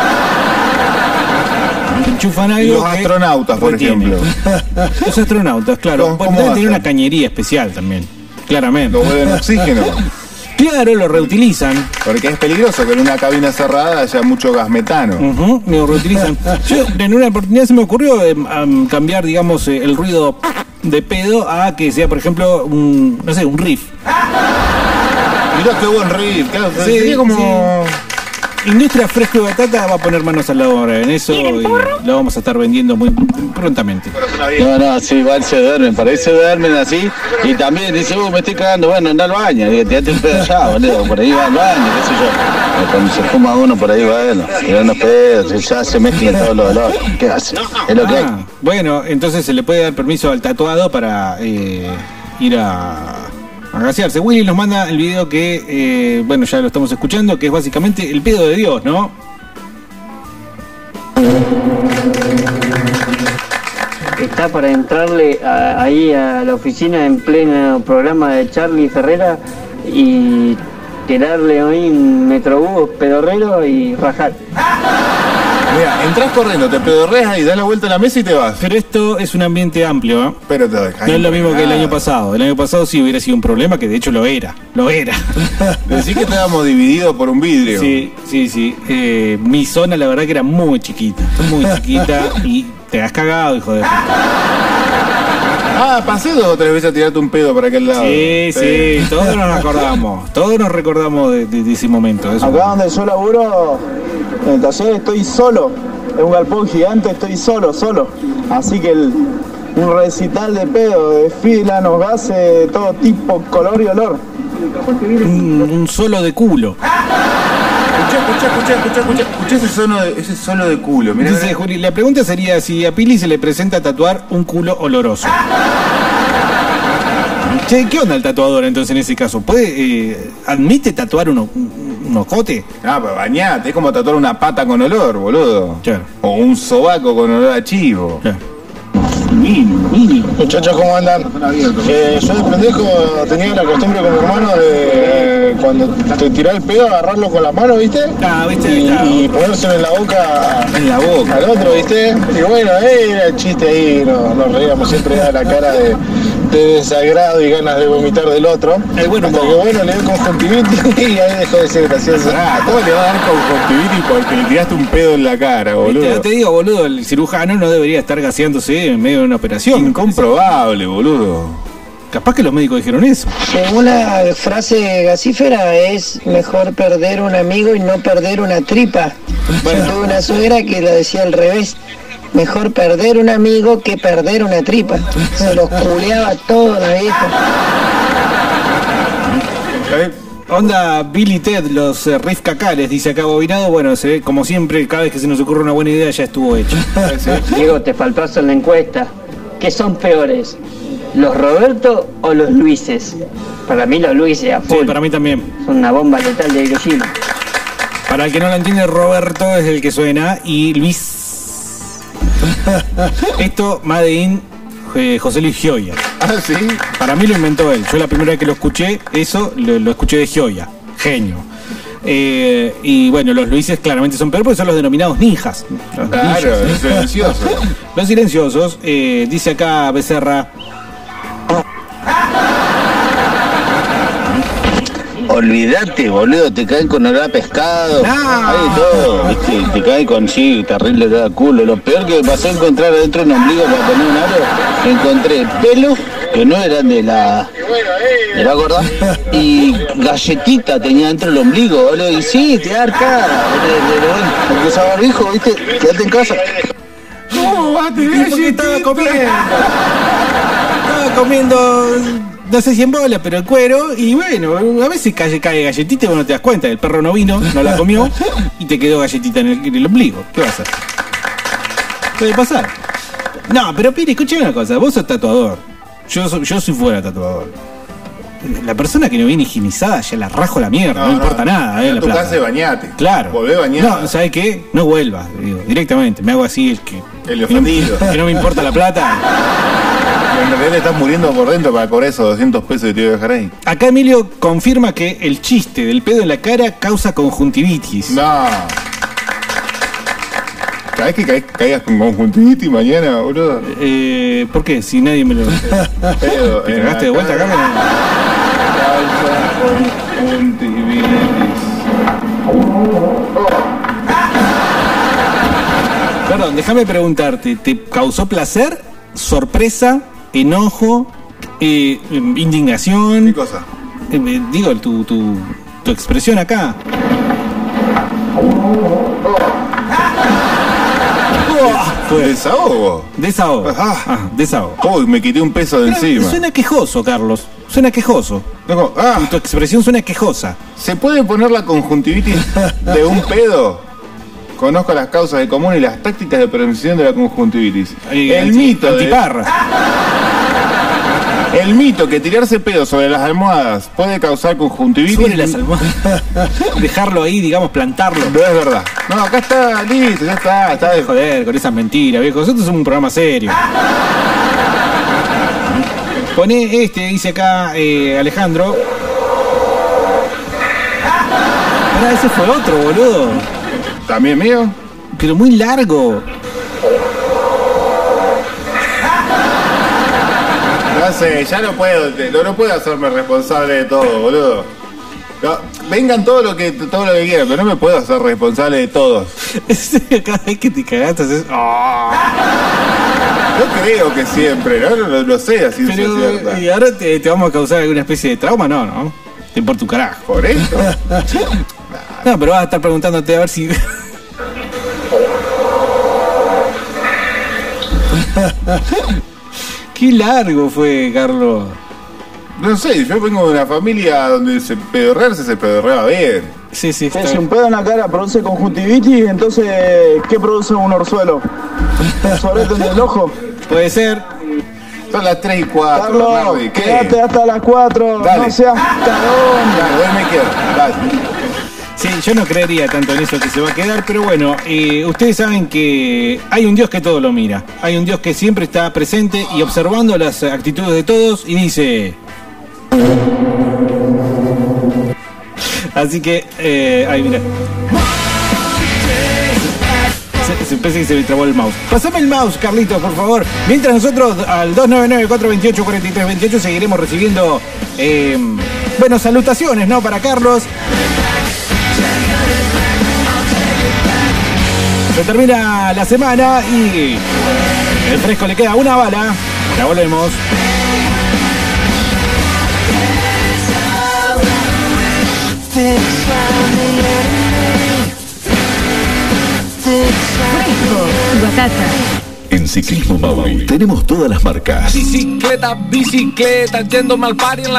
Se enchufan algo. Los astronautas, por ejemplo. Los astronautas, claro. Deben tener una cañería especial también. Claramente. Lo vuelven oxígeno. Claro, lo reutilizan. Porque es peligroso que en una cabina cerrada haya mucho gas metano. Lo reutilizan. Yo en una oportunidad se me ocurrió cambiar, digamos, el ruido de pedo a que sea, por ejemplo, un riff. Mirá qué buen riff, claro, sí, sería como... Sí. Industria Fresco y Batata va a poner manos a la obra en eso y lo vamos a estar vendiendo muy prontamente. No, sí, igual se duermen, por ahí se duermen así y también dice, me estoy cagando, bueno, anda al baño, tirate un pedo allá, boludo, por ahí va al baño, qué sé yo. Cuando se fuma uno por ahí, bueno, tiran unos pedos, ya se mezclan todos los olores, ¿qué hace? Es lo que hay. Bueno, entonces se le puede dar permiso al tatuado para ir a gasearse. Willy nos manda el video que, bueno, ya lo estamos escuchando, que es básicamente el pedo de Dios, ¿no? Está para entrarle ahí a la oficina en pleno programa de Charlie Ferrera y tirarle ahí un metrobús pedorrero y rajar. Mira, entras corriendo, te pedorreas y das la vuelta a la mesa y te vas. Pero esto es un ambiente amplio, ¿eh? Pero te dejas. No es lo mismo que el año pasado. El año pasado sí hubiera sido un problema, que de hecho lo era. Decís que estábamos divididos por un vidrio. Sí. Mi zona la verdad que era muy chiquita y te has cagado, hijo de puta. Pasé 2 o 3 veces a tirarte un pedo para aquel lado. Sí, todos nos recordamos de ese momento. Acá donde yo laburo, en el taller estoy solo, es un galpón gigante, estoy solo. Así que un recital de pedo, de filanos, gases, de todo tipo, color y olor. Un solo de culo. Escucha ese solo de culo. Mirá, dice Juli, la pregunta sería si a Pili se le presenta tatuar un culo oloroso. Che, ¿qué onda el tatuador entonces en ese caso? ¿Admite tatuar un ocote? Pero bañate, es como tatuar una pata con olor, boludo. Claro. O un sobaco con olor a chivo. Claro. Muchachos, ¿cómo andan? Yo de pendejo tenía la costumbre con mi hermano de cuando te tirás el pedo agarrarlo con la mano, ¿viste? ¿Viste? Y ponérselo en la boca al otro, ¿viste? Y bueno, era el chiste ahí, nos reíamos, siempre da la cara de desagrado y ganas de vomitar del otro. Hasta que bueno, le dio conjuntivitis y ahí dejó de ser gracioso. ¿Cómo le va a dar conjuntivitis porque le tiraste un pedo en la cara, boludo? Te digo, boludo, el cirujano no debería estar gaseándose en medio de una operación. Incomprobable, boludo. Capaz que los médicos dijeron eso. Según la frase gasífera, es mejor perder un amigo y no perder una tripa. Yo tuve una suegra que lo decía al revés. Mejor perder un amigo que perder una tripa. Se los culeaba todo la vieja. Onda Billy Ted, los riff cacales, dice acá Bobinado. Bueno, se ve como siempre, cada vez que se nos ocurre una buena idea ya estuvo hecho. Diego, te faltó hacer la encuesta. ¿Qué son peores? ¿Los Roberto o los Luises? Para mí los Luises a full. Sí, para mí también. Son una bomba letal de Hiroshima. Para el que no lo entiende, Roberto es el que suena y Luis. Esto, Made in José Luis Gioia. Ah, sí. Para mí lo inventó él. Yo la primera vez que lo escuché, eso lo escuché de Gioia. Genio. Y bueno, los Luises claramente son peor porque son los denominados ninjas. Los claro, los silenciosos. Los silenciosos. Dice acá Becerra. Olvídate, boludo, te caen con olor a pescado. Ahí todo, ¿viste? Te caen con terrible olor a culo. Lo peor que me pasó encontrar adentro de un ombligo para poner un aro, encontré pelos que no eran de la gorda y galletita tenía dentro del ombligo, boludo. Y sí, te da arcada. Porque usaba barbijo, ¿viste? Quédate en casa. ¿Cómo va a tener? Estaba comiendo. No sé si en bola, pero el cuero. Y bueno, a veces cae galletita y vos no te das cuenta. El perro no vino, no la comió y te quedó galletita en el ombligo. ¿Qué va a hacer? Puede pasar. No, pero Piri, escuchame una cosa. Vos sos tatuador. Yo soy fuera tatuador. La persona que no viene higienizada ya la rajo la mierda. No importa nada. En tu casa bañate. Claro. Volvé bañado. No, ¿sabes qué? No vuelvas. Digo, directamente. Me hago así el ofendido. Que no me importa la plata. En realidad le estás muriendo por dentro para cobrar esos 200 pesos que te iba a dejar ahí. Acá Emilio confirma que el chiste del pedo en la cara causa conjuntivitis. No. ¿Sabés que caigas con conjuntivitis mañana, boludo? ¿Por qué? Si nadie me lo... Pedo. ¿Te cagaste de vuelta acá? Causa conjuntivitis. Perdón, déjame preguntarte. ¿Te causó placer, sorpresa, enojo, indignación? ¿Qué cosa? Digo, tu expresión acá. Fue desahogo. Desahogo. Desahogo. Uy, me quité un peso de encima. Suena quejoso, Carlos. Suena quejoso. Tu expresión suena quejosa. ¿Se puede poner la conjuntivitis de un pedo? Conozco las causas de común y las tácticas de prevención de la conjuntivitis. El mito El mito que tirarse pedo sobre las almohadas puede causar conjuntivitis. Sobre las almohadas. Dejarlo ahí, digamos, plantarlo. No es verdad. No, acá está, listo, ya está de joder con esas mentiras, viejo. Nosotros somos un programa serio. Poné dice acá Alejandro. Pará, ese fue otro, boludo. ¿También mío? Pero muy largo. No sé, ya no puedo hacerme responsable de todo, boludo. No, vengan todo lo que quieran, pero no me puedo hacer responsable de todos. Cada vez que te cagaste haces... Oh. No creo que siempre, no lo sé, así es cierto. ¿Y ahora te vamos a causar alguna especie de trauma? No. Te importa tu carajo. ¿Por eso? No, pero vas a estar preguntándote a ver si... Qué largo fue, Carlos. No sé, yo vengo de una familia donde se pedorreaba bien. Sí. Si un pedo en la cara produce conjuntivitis, entonces, ¿qué produce un orzuelo? ¿Un sorete en el ojo? Puede ser. Son las 3 y 4. Carlos, quédate hasta las 4. Dale. No seas cagón. Dale, me quedo. Dale. Sí, yo no creería tanto en eso que se va a quedar, pero bueno, ustedes saben que hay un Dios que todo lo mira. Hay un Dios que siempre está presente y observando las actitudes de todos y dice... Así que, ahí mira. Pensé que se me trabó el mouse. Pasame el mouse, Carlitos, por favor. Mientras nosotros al 299-428-4328 seguiremos recibiendo, bueno, salutaciones, ¿no? Para Carlos. Se termina la semana y el Fresco le queda una bala. Ya volvemos. Fresco, batata. En Ciclismo Mauri tenemos todas las marcas. Bicicleta, yéndome al party en la